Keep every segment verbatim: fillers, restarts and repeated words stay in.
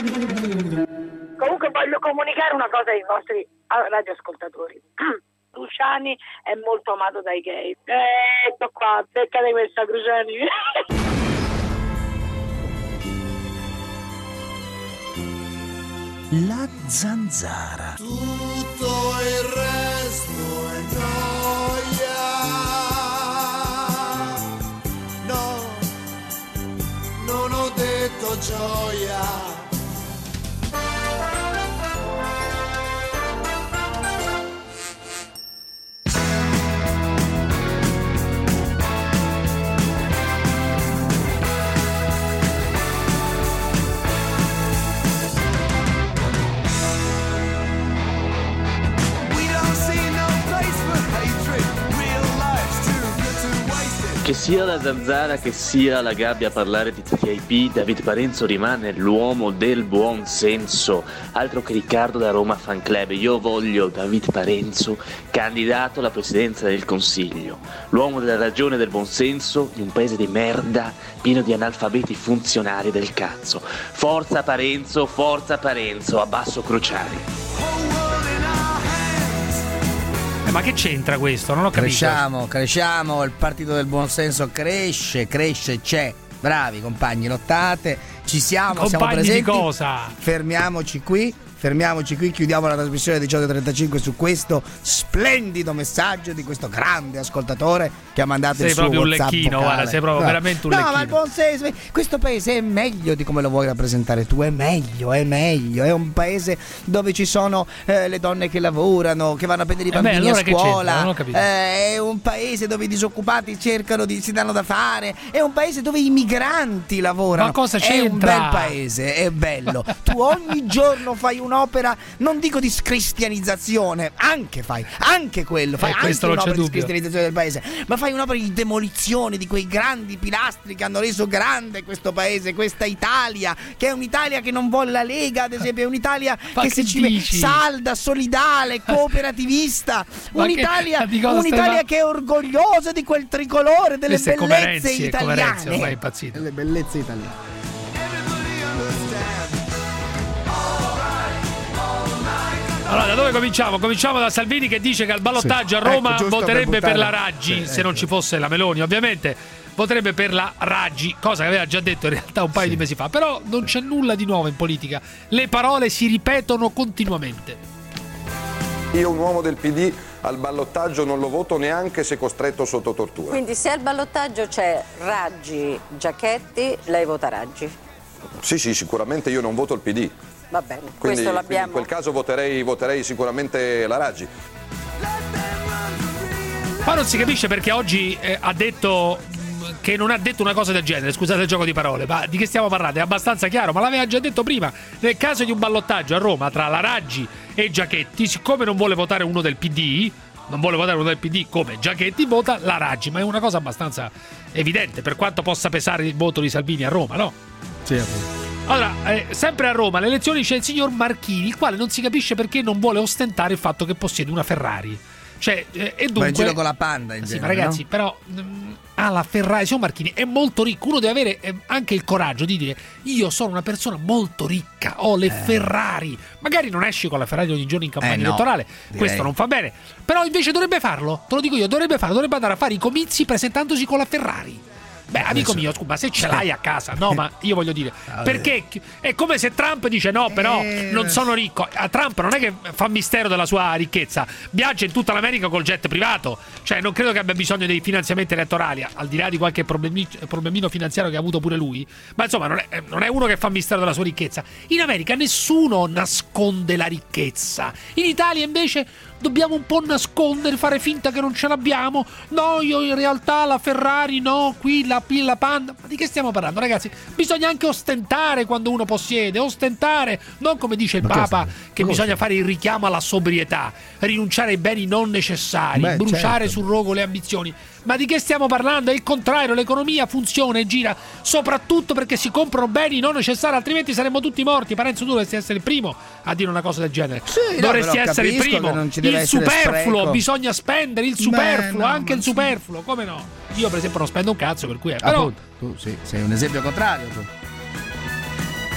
Comunque voglio comunicare una cosa ai vostri radioascoltatori. Cruciani è molto amato dai gay. Eh, ecco qua, beccate questa, Cruciani. La zanzara. Tutto il resto è gioia. No, non ho detto gioia. Che sia la zanzara, che sia la gabbia a parlare di T T I P, David Parenzo rimane l'uomo del buon senso, altro che Riccardo da Roma Fan Club. Io voglio David Parenzo candidato alla presidenza del Consiglio, l'uomo della ragione e del buon senso in un paese di merda pieno di analfabeti funzionari del cazzo. Forza Parenzo, forza Parenzo, abbasso Cruciani. Ma che c'entra questo? Non ho capito. Cresciamo, cresciamo, il partito del buonsenso cresce, cresce, c'è. Bravi compagni, lottate, ci siamo, compagni siamo presenti. Di cosa? Fermiamoci qui, fermiamoci qui, chiudiamo la trasmissione diciotto e trentacinque su questo splendido messaggio di questo grande ascoltatore che ha mandato sei il suo WhatsApp vocale. Sei proprio un lecchino, guarda, sei proprio no. veramente un no, lecchino. No, ma il buonsenso, questo paese è meglio di come lo vuoi rappresentare tu, è meglio, è meglio, è un paese dove ci sono eh, le donne che lavorano, che vanno a prendere i bambini eh beh, allora a scuola, non ho capito. Eh, è un paese dove i disoccupati cercano di si danno da fare, è un paese dove i migranti lavorano. Ma cosa c'entra? È un bel paese, è bello. Tu ogni giorno fai un'opera, non dico di scristianizzazione, anche fai, anche quello, fai eh, anche un'opera di dubbio. scristianizzazione del paese, ma fai un'opera di demolizione di quei grandi pilastri che hanno reso grande questo paese, questa Italia, che è un'Italia che non vuole la Lega, ad esempio, è un'Italia ma che, che si ci dici? salda, solidale, cooperativista, un'Italia, che, un'Italia stai... che è orgogliosa di quel tricolore, delle Queste bellezze Renzi, italiane, Renzi, ormai è impazzito. delle bellezze italiane. Allora, da dove cominciamo? Cominciamo da Salvini che dice che al ballottaggio sì. a Roma ecco, voterebbe per, per la Raggi, sì, se ecco. non ci fosse la Meloni, ovviamente voterebbe per la Raggi, cosa che aveva già detto in realtà un paio sì. di mesi fa. Però non c'è nulla di nuovo in politica, le parole si ripetono continuamente. Io un uomo del P D al ballottaggio non lo voto neanche se costretto sotto tortura. Quindi se al ballottaggio c'è Raggi, Giachetti, lei vota Raggi? Sì, sì, sicuramente io non voto il P D. Va bene, quindi, questo l'abbiamo. In quel caso voterei, voterei sicuramente la Raggi. Ma non si capisce perché oggi eh, ha detto che non ha detto una cosa del genere, scusate il gioco di parole, ma di che stiamo parlando? È abbastanza chiaro, ma l'aveva già detto prima. Nel caso di un ballottaggio a Roma tra la Raggi e Giachetti, siccome non vuole votare uno del P D, non vuole votare uno del P D come Giachetti, vota la Raggi, ma è una cosa abbastanza evidente, per quanto possa pesare il voto di Salvini a Roma, no? Sì, appunto. Allora, eh, sempre a Roma, le elezioni c'è il signor Marchini, il quale non si capisce perché non vuole ostentare il fatto che possiede una Ferrari. Cioè, eh, e dunque... Va in giro con la Panda, in sì, genere, ma ragazzi, no? però mh, ha la Ferrari, signor Marchini è molto ricco, uno deve avere eh, anche il coraggio di dire io sono una persona molto ricca, ho le eh. Ferrari. Magari non esci con la Ferrari ogni giorno in campagna eh no, elettorale, direi. Questo non fa bene. Però invece dovrebbe farlo, te lo dico io, dovrebbe farlo, dovrebbe andare a fare i comizi presentandosi con la Ferrari. Beh, amico mio, scusa, ma se ce l'hai a casa, no, ma io voglio dire, perché è come se Trump dice no, però non sono ricco. A Trump non è che fa mistero della sua ricchezza, viaggia in tutta l'America col jet privato, cioè non credo che abbia bisogno dei finanziamenti elettorali, al di là di qualche problemi, problemino finanziario che ha avuto pure lui, ma insomma non è, non è uno che fa mistero della sua ricchezza. In America nessuno nasconde la ricchezza, in Italia invece dobbiamo un po' nascondere, fare finta che non ce l'abbiamo. No, io in realtà la Ferrari, no, qui la, la Panda. Ma di che stiamo parlando, ragazzi? Bisogna anche ostentare quando uno possiede, ostentare, non come dice il Ma Papa, che cosa? Bisogna fare il richiamo alla sobrietà, rinunciare ai beni non necessari, Beh, bruciare certo. sul rogo le ambizioni. Ma di che stiamo parlando? È il contrario, l'economia funziona e gira soprattutto perché si comprano beni non necessari, altrimenti saremmo tutti morti. Parenzo, tu dovresti essere il primo a dire una cosa del genere. Sì, dovresti no, essere il primo. Il superfluo, spreco. Bisogna spendere il superfluo, Beh, no, anche il sì. superfluo, come no? Io per esempio non spendo un cazzo, per cui è. Però Appunto, tu sì, sei un esempio contrario tu.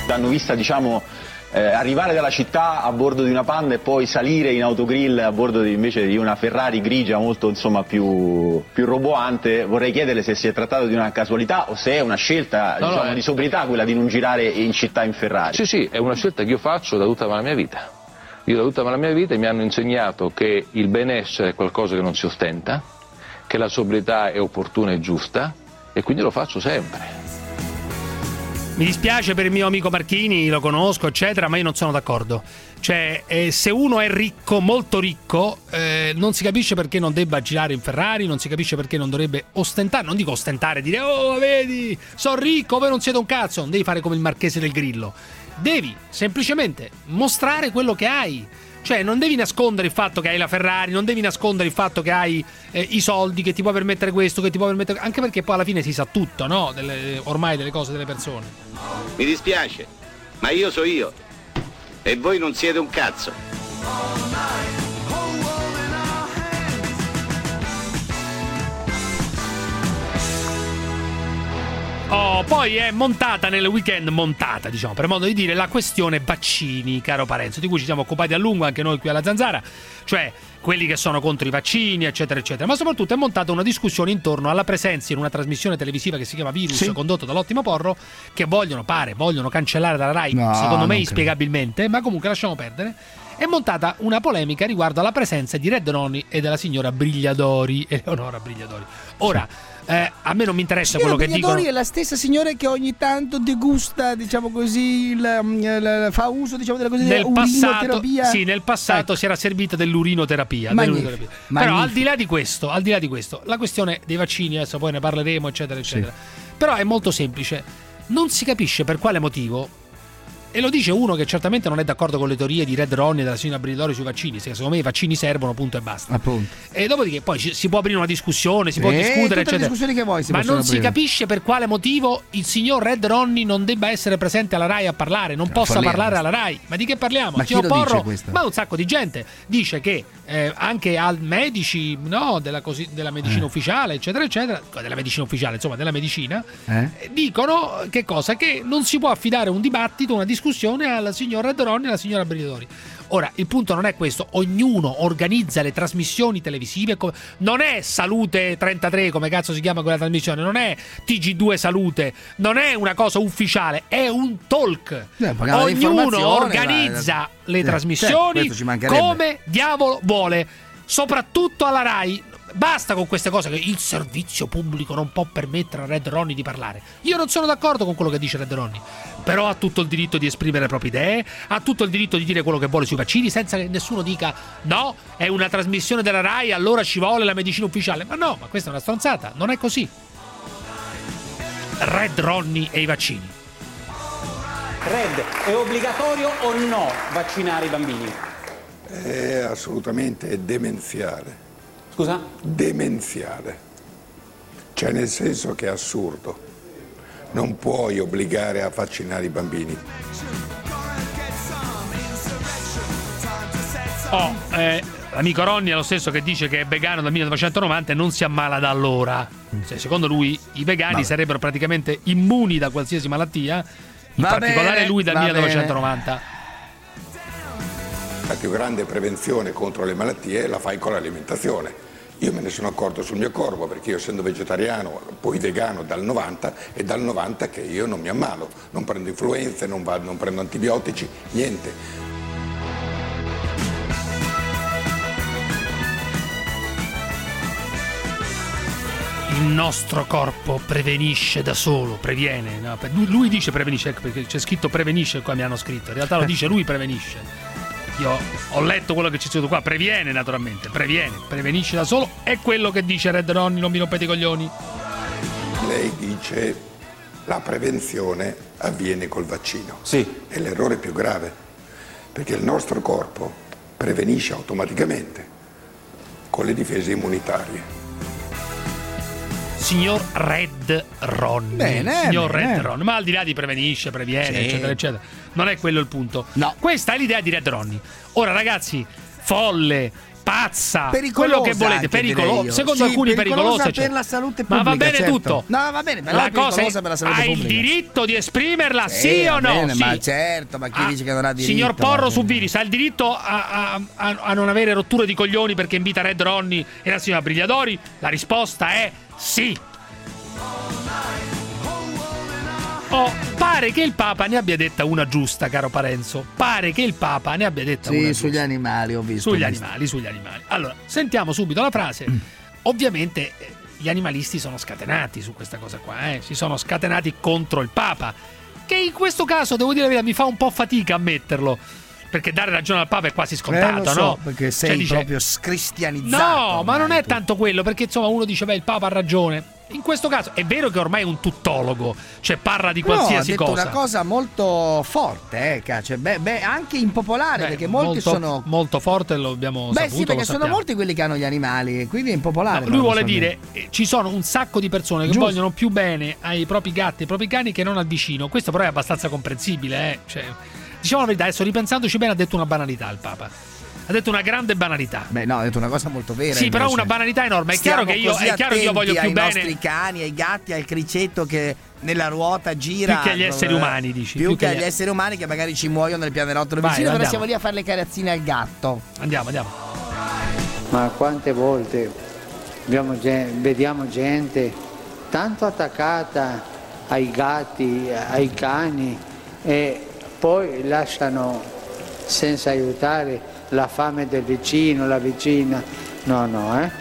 L'hanno vista, diciamo, eh, arrivare dalla città a bordo di una Panda e poi salire in autogrill a bordo di, invece di una Ferrari grigia molto, insomma, più, più roboante. Vorrei chiederle se si è trattato di una casualità o se è una scelta, no, diciamo, no, di sobrietà quella di non girare in città in Ferrari. Sì, sì, è una scelta che io faccio da tutta la mia vita. Io da tutta la mia vita mi hanno insegnato che il benessere è qualcosa che non si ostenta, che la sobrietà è opportuna e giusta, e quindi lo faccio sempre. Mi dispiace per il mio amico Marchini, lo conosco, eccetera, ma io non sono d'accordo. Cioè, eh, se uno è ricco, molto ricco, eh, non si capisce perché non debba girare in Ferrari, non si capisce perché non dovrebbe ostentare, non dico ostentare, dire "Oh, vedi, sono ricco, voi non siete un cazzo", non devi fare come il Marchese del Grillo. Devi semplicemente mostrare quello che hai. Cioè, non devi nascondere il fatto che hai la Ferrari, non devi nascondere il fatto che hai eh, i soldi, che ti può permettere questo, che ti può permettere... Anche perché poi alla fine si sa tutto, no? Delle, ormai delle cose delle persone. Mi dispiace, ma io so io. E voi non siete un cazzo. Oh, poi è montata nel weekend, montata diciamo per modo di dire, la questione vaccini, caro Parenzo, di cui ci siamo occupati a lungo anche noi qui alla Zanzara, cioè quelli che sono contro i vaccini, eccetera eccetera, ma soprattutto è montata una discussione intorno alla presenza in una trasmissione televisiva che si chiama Virus, sì, condotto dall'Ottimo Porro, che vogliono, pare, vogliono cancellare dalla Rai, no, secondo me inspiegabilmente, ma comunque lasciamo perdere. È montata una polemica riguardo alla presenza di Red Ronnie e della signora Brigliadori, Eleonora Brigliadori. Ora, eh, a me non mi interessa quello che dicono. È la stessa signora che ogni tanto degusta, diciamo così, il, il, fa uso, diciamo, della cosiddetta urinoterapia. Sì, nel passato, ecco, si era servita dell'urinoterapia. dell'urinoterapia. Però al di là di questo, al di là di questo, la questione dei vaccini, adesso poi ne parleremo, eccetera, eccetera. Sì. Però è molto semplice. Non si capisce per quale motivo. E lo dice uno che certamente non è d'accordo con le teorie di Red Ronnie e della signora Brigliadori sui vaccini. Secondo me i vaccini servono, punto e basta. Appunto. E dopodiché poi si può aprire una discussione, si può eh, discutere, eccetera. Che vuoi, ma non aprire. Si capisce per quale motivo il signor Red Ronnie non debba essere presente alla Rai a parlare, non possa follia, parlare alla Rai. Ma di che parliamo? Ma il signor Porro, ma un sacco di gente dice che eh, anche al medici, no, della, cosi, della medicina eh. ufficiale, eccetera, eccetera, della medicina ufficiale, insomma, della medicina, eh? dicono che cosa? Che non si può affidare un dibattito, una discussione alla signor Red Ronnie e alla signora Brigliadori. Ora, il punto non è questo, ognuno organizza le trasmissioni televisive, non è Salute trentatré, come cazzo si chiama quella trasmissione, non è T G due Salute, non è una cosa ufficiale, è un talk. Eh, ognuno organizza la, la, le eh, trasmissioni certo, come diavolo vuole, soprattutto alla Rai. Basta con queste cose che il servizio pubblico non può permettere a Red Ronnie di parlare. Io non sono d'accordo con quello che dice Red Ronnie, però ha tutto il diritto di esprimere le proprie idee, ha tutto il diritto di dire quello che vuole sui vaccini senza che nessuno dica no, è una trasmissione della Rai, allora ci vuole la medicina ufficiale. Ma no, ma questa è una stronzata, non è così. Red Ronnie e i vaccini. Red, è obbligatorio o no vaccinare i bambini? È assolutamente demenziale. Scusa? Demenziale. Cioè, nel senso che è assurdo. Non puoi obbligare a vaccinare i bambini. Oh, eh, l'amico Ronnie è lo stesso che dice che è vegano dal millenovecentonovanta e non si ammala da allora. Cioè, secondo lui i vegani Vabbè. sarebbero praticamente immuni da qualsiasi malattia, in va particolare bene, lui dal millenovecentonovanta. Bene. La più grande prevenzione contro le malattie la fai con l'alimentazione. Io me ne sono accorto sul mio corpo, perché io essendo vegetariano, poi vegano dal novanta, è dal novanta che io non mi ammalo, non prendo influenze, non, vado, non prendo antibiotici, niente. Il nostro corpo prevenisce da solo, previene. No? Lui dice prevenisce, perché c'è scritto prevenisce, qua mi hanno scritto, in realtà lo dice lui prevenisce. Io ho letto quello che c'è scritto qua, previene naturalmente, previene, prevenisce da solo, è quello che dice Red Ronnie, non mi rompete i coglioni. Lei dice la prevenzione avviene col vaccino. Sì. È l'errore più grave, perché il nostro corpo prevenisce automaticamente con le difese immunitarie. Signor Red Ronnie, bene, signor bene. Red Ronnie, ma al di là di prevenisce, previene, sì. eccetera, eccetera, non è quello il punto. No. Questa è l'idea di Red Ronnie. Ora, ragazzi, folle, pazza, pericolosa, quello che volete, pericoloso, secondo sì, alcuni pericolosa, per cioè. la salute pubblica. Ma va bene certo. tutto. No, va bene, però la è cosa è, per la salute hai pubblica. il diritto di esprimerla, sì, sì o no? Bene, sì. Ma certo, ma chi ah, dice che non ha diritto? Signor Porro ma... su Viris ha il diritto a, a, a, a non avere rotture di coglioni perché invita Red Ronnie e la signora Brigliadori? La risposta è sì. Oh, pare che il Papa ne abbia detta una giusta, caro Parenzo. Pare che il Papa ne abbia detta sì, una giusta. Sì, sugli animali ho visto. Sugli ho visto. animali, sugli animali. Allora, sentiamo subito la frase. Ovviamente eh, gli animalisti sono scatenati su questa cosa qua, eh. Si sono scatenati contro il Papa, che in questo caso, devo dire la verità, mi fa un po' fatica a metterlo. Perché dare ragione al Papa è quasi scontato, eh, lo so, no? Perché sei cioè, dice, proprio scristianizzato. No, ma non è tanto quello, perché insomma uno dice, beh, il Papa ha ragione. In questo caso è vero che ormai è un tuttologo, cioè parla di qualsiasi cosa. No, ha detto cosa. una cosa molto forte, eh, cioè, beh, beh, anche impopolare, beh, perché molti molto, sono molto forte, lo abbiamo beh, saputo. sì, perché lo sono sappiamo. molti quelli che hanno gli animali, quindi è impopolare. No, lui vuole dire, eh, ci sono un sacco di persone che Giusto. vogliono più bene ai propri gatti, ai propri cani che non al vicino. Questo però è abbastanza comprensibile, eh. Cioè, diciamo la verità, adesso ripensandoci bene ha detto una banalità il Papa. Ha detto una grande banalità. Beh, no, ha detto una cosa molto vera. Sì, invece. però una banalità enorme. È Stiamo chiaro che io, è chiaro che io voglio più ai bene. Ai nostri cani, ai gatti, al criceto che nella ruota gira. Più che agli esseri umani, dici. Più, più che, che agli esseri umani che magari ci muoiono nel pianerottolo Vai, vicino, però andiamo. siamo lì a fare le carazzine al gatto. Andiamo, andiamo. Ma quante volte abbiamo gen- vediamo gente tanto attaccata ai gatti, ai cani e poi lasciano senza aiutare la fame del vicino, la vicina. No, no, eh.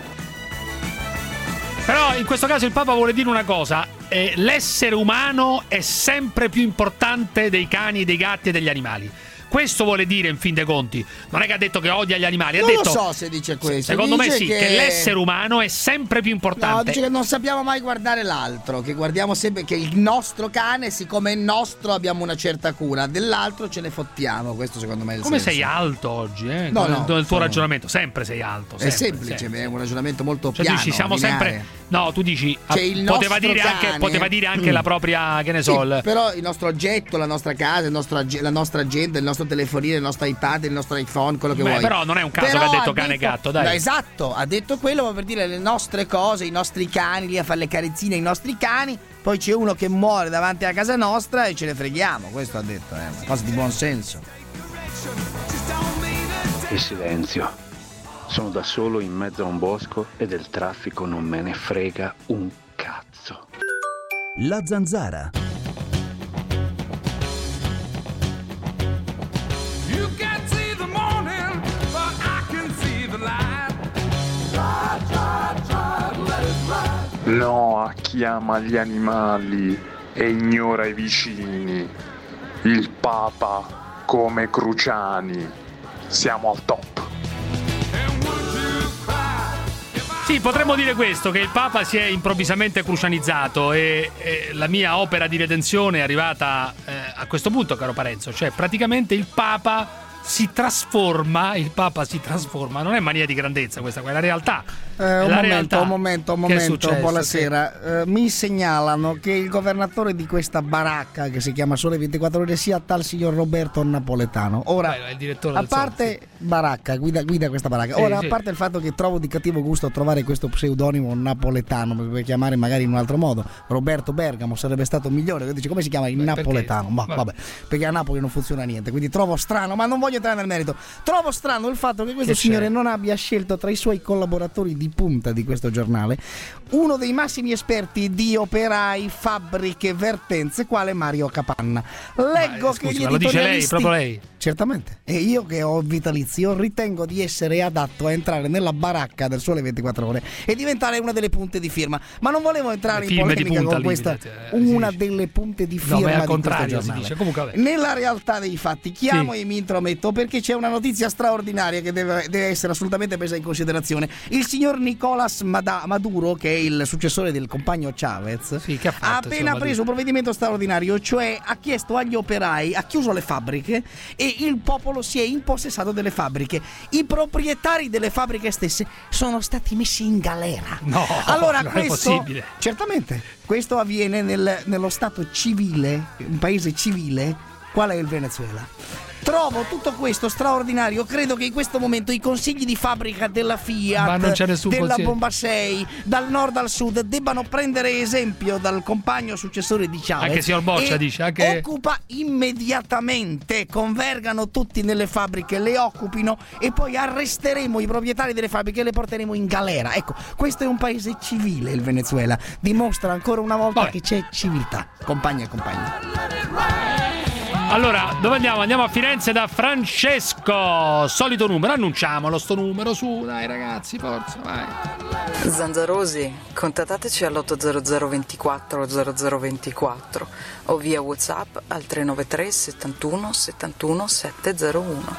Però in questo caso il Papa vuole dire una cosa. Eh, l'essere umano è sempre più importante dei cani, dei gatti e degli animali. Questo vuole dire in fin dei conti. Non è che ha detto che odia gli animali. Non ha detto, lo so se dice questo. Secondo dice me sì, che... che l'essere umano è sempre più importante. No, dice che non sappiamo mai guardare l'altro, che guardiamo sempre che il nostro cane, siccome è nostro, abbiamo una certa cura, dell'altro ce ne fottiamo. Questo secondo me è il Come senso. sei alto oggi, eh? No, Nel, no, nel tuo sono... ragionamento, sempre sei alto. Sempre, è semplice, sempre. è un ragionamento molto cioè, piano. dici, siamo lineare. sempre. No, tu dici, cioè, il poteva, dire cane, anche, poteva dire anche mm. la propria, che ne sì, so. Il... Però il nostro oggetto, la nostra casa, il nostro, la nostra agenda, il nostro telefonino, il nostro iPad, il nostro iPhone, quello che Beh, vuoi. Però non è un caso però che ha detto ha cane e detto, gatto, dai. No, esatto, ha detto quello, ma per dire le nostre cose, i nostri cani, lì a fare le carezzine ai nostri cani. Poi c'è uno che muore davanti a casa nostra e ce ne freghiamo. Questo ha detto, è una cosa di buon senso. Il silenzio. Sono da solo in mezzo a un bosco e del traffico non me ne frega un cazzo. La Zanzara. No a chi ama gli animali e ignora i vicini. Il Papa come Cruciani. Siamo al top. Sì, potremmo dire questo, che il Papa si è improvvisamente crucianizzato e, e la mia opera di redenzione è arrivata eh, a questo punto, caro Parenzo. Cioè, praticamente il Papa si trasforma, il Papa si trasforma, non è mania di grandezza questa, è la realtà. Eh, è un, la momento, realtà. un momento, un Che è momento, successo, buonasera. sì. Eh, mi segnalano che il governatore di questa baracca, che si chiama Sole ventiquattro Ore, sia tal signor Roberto Napoletano. Ora, Beh, è il direttore a del parte Sol, baracca, guida, guida questa baracca. Sì, Ora, sì. a parte il fatto che trovo di cattivo gusto trovare questo pseudonimo napoletano, per chiamare magari in un altro modo, Roberto Bergamo sarebbe stato migliore. Dice, come si chiama il Beh, napoletano? Ma vabbè. vabbè, perché a Napoli non funziona niente, quindi trovo strano, ma non voglio entrare nel merito. Trovo strano il fatto che questo Che signore c'è? non abbia scelto tra i suoi collaboratori di punta di questo giornale uno dei massimi esperti di operai, fabbriche, vertenze, quale Mario Capanna. Leggo Ma, che scusi, gli ma lo dice lei, editorialisti... proprio lei? Certamente. E io che ho vitalizio ritengo di essere adatto a entrare nella baracca del Sole ventiquattro Ore e diventare una delle punte di firma. Ma non volevo entrare in Firme di polemica punta, con questa lì, eh, una sì. delle punte di No, firma ma è al di contrario, questo si giornale. dice. Comunque, vabbè. Nella realtà dei fatti chiamo Sì. e mi intrometto perché c'è una notizia straordinaria che deve, deve essere assolutamente presa in considerazione. Il signor Nicolás Mada- Maduro, che è il successore del compagno Chavez, Sì, che ha fatto, ha appena insomma, preso un provvedimento straordinario, cioè ha chiesto agli operai, ha chiuso le fabbriche e il popolo si è impossessato delle fabbriche. I proprietari delle fabbriche stesse sono stati messi in galera. No, allora non questo, è possibile. certamente, questo avviene nel, nello stato civile, un paese civile, qual è il Venezuela, trovo tutto questo straordinario. Credo che in questo momento i consigli di fabbrica della Fiat, Ma non c'è nessun della consiglio. Bomba sei, dal nord al sud debbano prendere esempio dal compagno successore di Chavez. Anche signor Boccia e dice, anche- occupa immediatamente, convergano tutti nelle fabbriche, le occupino e poi arresteremo i proprietari delle fabbriche e le porteremo in galera. Ecco, questo è un paese civile, il Venezuela. Dimostra ancora una volta Vabbè. che c'è civiltà. Compagni e compagni. Allora, dove andiamo? Andiamo a Firenze da Francesco. Solito numero, annunciamolo sto numero, su, dai ragazzi, forza, vai. Zanzarosi, contattateci all'otto zero zero ventiquattro zero zero ventiquattro o via WhatsApp al tre nove tre settantuno settantuno settecentouno.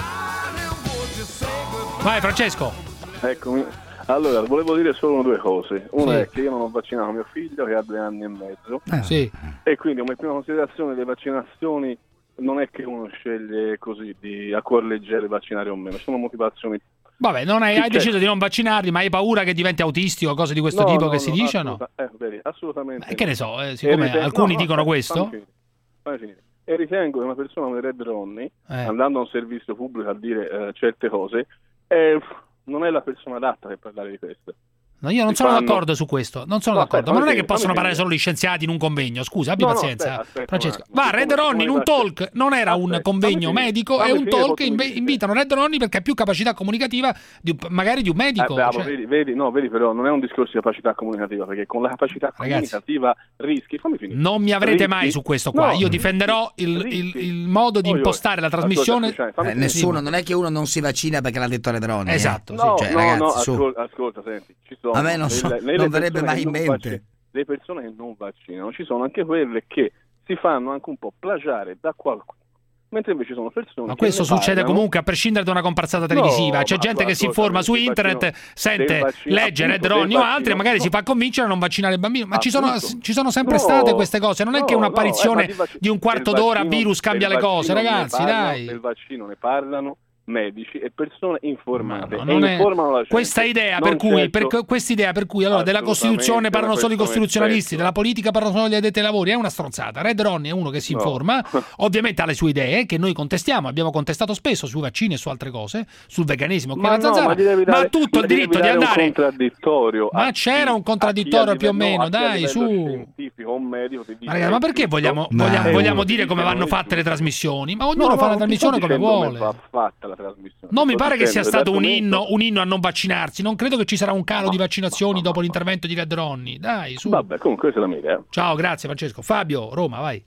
Vai Francesco. Eccomi. Allora, volevo dire solo due cose. Una Sì. è che io non ho vaccinato mio figlio, che ha due anni e mezzo. Eh. Sì. E quindi, come prima considerazione, le vaccinazioni non è che uno sceglie così di a cuor leggero vaccinare o meno, ci sono motivazioni. Vabbè, non hai, Sì, hai certo. deciso di non vaccinarli, ma hai paura che diventi autistico o cose di questo No, tipo no, che no, si dice o no? assoluta- eh, vedi, assolutamente. Eh, che no. ne so, eh, E siccome ritengo- alcuni no, no, dicono aspetta, questo. fammi finire, fammi finire. E ritengo che una persona come Red Ronnie, Eh. andando a un servizio pubblico a dire eh, certe cose, eh, non è la persona adatta per parlare di questo. No, io non Si sono fanno- d'accordo su questo, non sono No, d'accordo, aspetta, ma non è fammi che possono finire, parlare fammi solo gli scienziati in un convegno, scusa, abbi No, no, pazienza. aspetta, aspetta Francesco. un attimo. Va, Red Come- Ronnie in un come talk, non era un Aspetta, convegno fammi finire, medico, è fammi un finire, talk, poi tu inve- mi dici. invitano Red Ronnie perché ha più capacità comunicativa di un- magari di un medico. Eh, bravo, cioè- vedi, vedi, no, vedi però non è un discorso di capacità comunicativa, perché con la capacità Ragazzi, comunicativa rischi, fammi finire. Non mi avrete Rischi- mai su questo qua. No, Io difenderò il, il- rischi. il modo di Oi, oi. impostare la trasmissione. Ascolta, fammi Eh, finire. nessuno, non è che uno non si vaccina perché l'ha detto Red Ronnie. Esatto, eh. No, Cioè, no, ragazzi, no, su. ascolta, ascolta, senti, ci sono A me non so- nelle- nelle non verrebbe persone mai che in non mente. vaccinano- le persone che non vaccinano, ci sono anche quelle che si fanno anche un po' plagiare da qualcuno, mentre invece sono persone Ma che questo ne succede parlano. comunque a prescindere da una comparsata televisiva. No, C'è ma gente che si ascolta, informa su del internet, vaccino- sente, del vaccino- legge Red appunto, Ronnie del o altri e vaccino- magari no. si fa convincere a non vaccinare il bambino. Ma ci sono, Appunto. ci sono sempre No, state queste cose. Non è che no, un'apparizione no, eh, ma di vac- di un quarto del d'ora vaccino- virus cambia del le cose, vaccino ne ragazzi, parlano- dai. Del vaccino ne parlano medici e persone informate. No, e non è- informano la gente. questa idea Non per cui, certo- per questa idea per cui allora della Assolutamente Costituzione parlano solo i questo è costituzionalisti, perfetto. della politica parlano solo gli addetti ai lavori, è una stronzata. Red Ronnie è uno che si No. informa, ovviamente ha le sue idee che noi contestiamo, abbiamo contestato spesso sui vaccini e su altre cose, sul veganesimo, che Ma la no, zanzara, ma gli devi ma dare- ha tutto ma il gli diritto devi di dare un andare. contraddittorio Ma a c'era chi- un a contraddittorio chi a più o livello- meno, a chi a dai, livello su. scientifico o medico ti dice Ma ragazzi, ma che è perché giusto? vogliamo, Ma- vogliamo, Eh, vogliamo uno dire dice come che vanno non è fatte le giusto. trasmissioni? Ma No, ognuno no, fa la non ti trasmissione sto come dicendo come vuole. va fatta la trasmissione. Non mi Sto pare che sia dicendo stato un l'argomento- inno, un inno a non vaccinarsi. Non credo che ci sarà un calo di vaccinazioni dopo l'intervento di Red Ronnie. Dai, su. Vabbè, comunque questa è la mia idea. Ciao, grazie Francesco. Fabio, Roma, vai.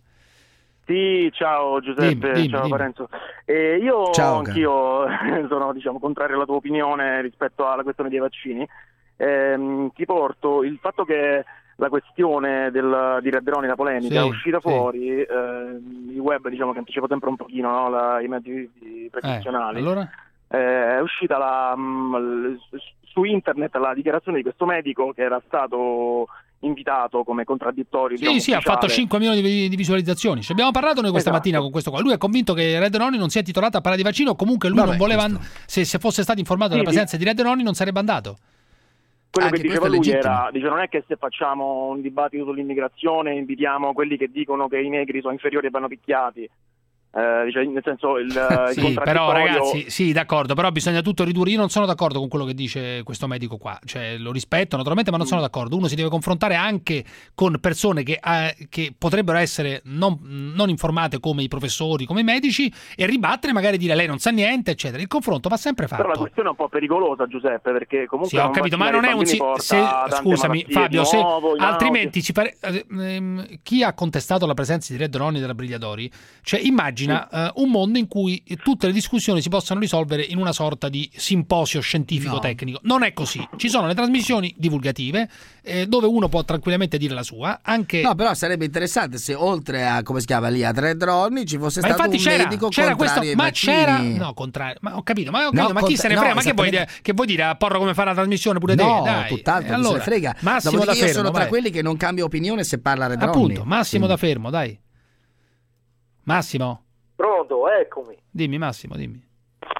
Sì, ciao Giuseppe, Dimmi, dimmi, ciao dimmi. Parenzo. Eh, io Ciao, anch'io sono diciamo contrario alla tua opinione rispetto alla questione dei vaccini. Ehm, ti porto il fatto che la questione del, di Red Ronnie, la polemica, Sì, è uscita sì. fuori, eh, il web diciamo che anticipa sempre un pochino, no, la- i mezzi Eh, tradizionali. allora? Eh, è uscita la, mh, l- su internet la dichiarazione di questo medico che era stato invitato come contraddittorio. Sì, diciamo, sì, ha ufficiale. fatto cinque milioni di, di visualizzazioni. Ci abbiamo parlato noi questa Esatto. mattina con questo qua. Lui è convinto che Red Ronnie non sia titolato a parlare di vaccino. Comunque lui Vabbè, non voleva. questo- Se, se fosse stato informato della Sì, presenza di Red Ronnie, non sarebbe andato. Quello Anche che diceva questo è lui legittimo. era, dice, non è che se facciamo un dibattito sull'immigrazione invitiamo quelli che dicono che i negri sono inferiori e vanno picchiati. Eh, dice, nel senso il, il Sì, però contraddittorio- ragazzi, sì, d'accordo, però bisogna tutto ridurre. Io non sono d'accordo con quello che dice questo medico qua, cioè lo rispetto naturalmente, ma non sono d'accordo. Uno si deve confrontare anche con persone che, eh, che potrebbero essere non, non informate come i professori, come i medici, e ribattere, magari dire lei non sa niente, eccetera. Il confronto va sempre fatto. Però la questione è un po' pericolosa, Giuseppe, perché comunque Sì, ho non capito, ma vaccinare non è un i si- bambini se, porta tante scusami malattie Fabio, di se nuovo, in altrimenti ci pare, eh, ehm, chi ha contestato la presenza di Red Ronnie e della Brigliadori, cioè immagina eh, un mondo in cui tutte le discussioni si possano risolvere in una sorta di simposio scientifico tecnico. Non è così. Ci sono le trasmissioni divulgative eh, dove uno può tranquillamente dire la sua, anche No, però sarebbe interessante se oltre a, come si chiama lì, a Red Ronnie ci fosse ma stato infatti un c'era, medico c'era contrario questo, ai ma vaccini. c'era no, contrario, ma ho capito, ma, ho capito, No, ma chi contra- se ne no, frega, ma che vuoi, esattamente. dire, che vuoi dire a Porro come fare la trasmissione pure te? No, Dai. tutt'altro, Eh, non se allora, ne frega. Massimo Dopodiché da io fermo, sono tra vai. quelli che non cambia opinione se parla Red Ronnie. Appunto, Massimo Quindi- da fermo, dai. Massimo, Pronto, eccomi. dimmi Massimo, dimmi.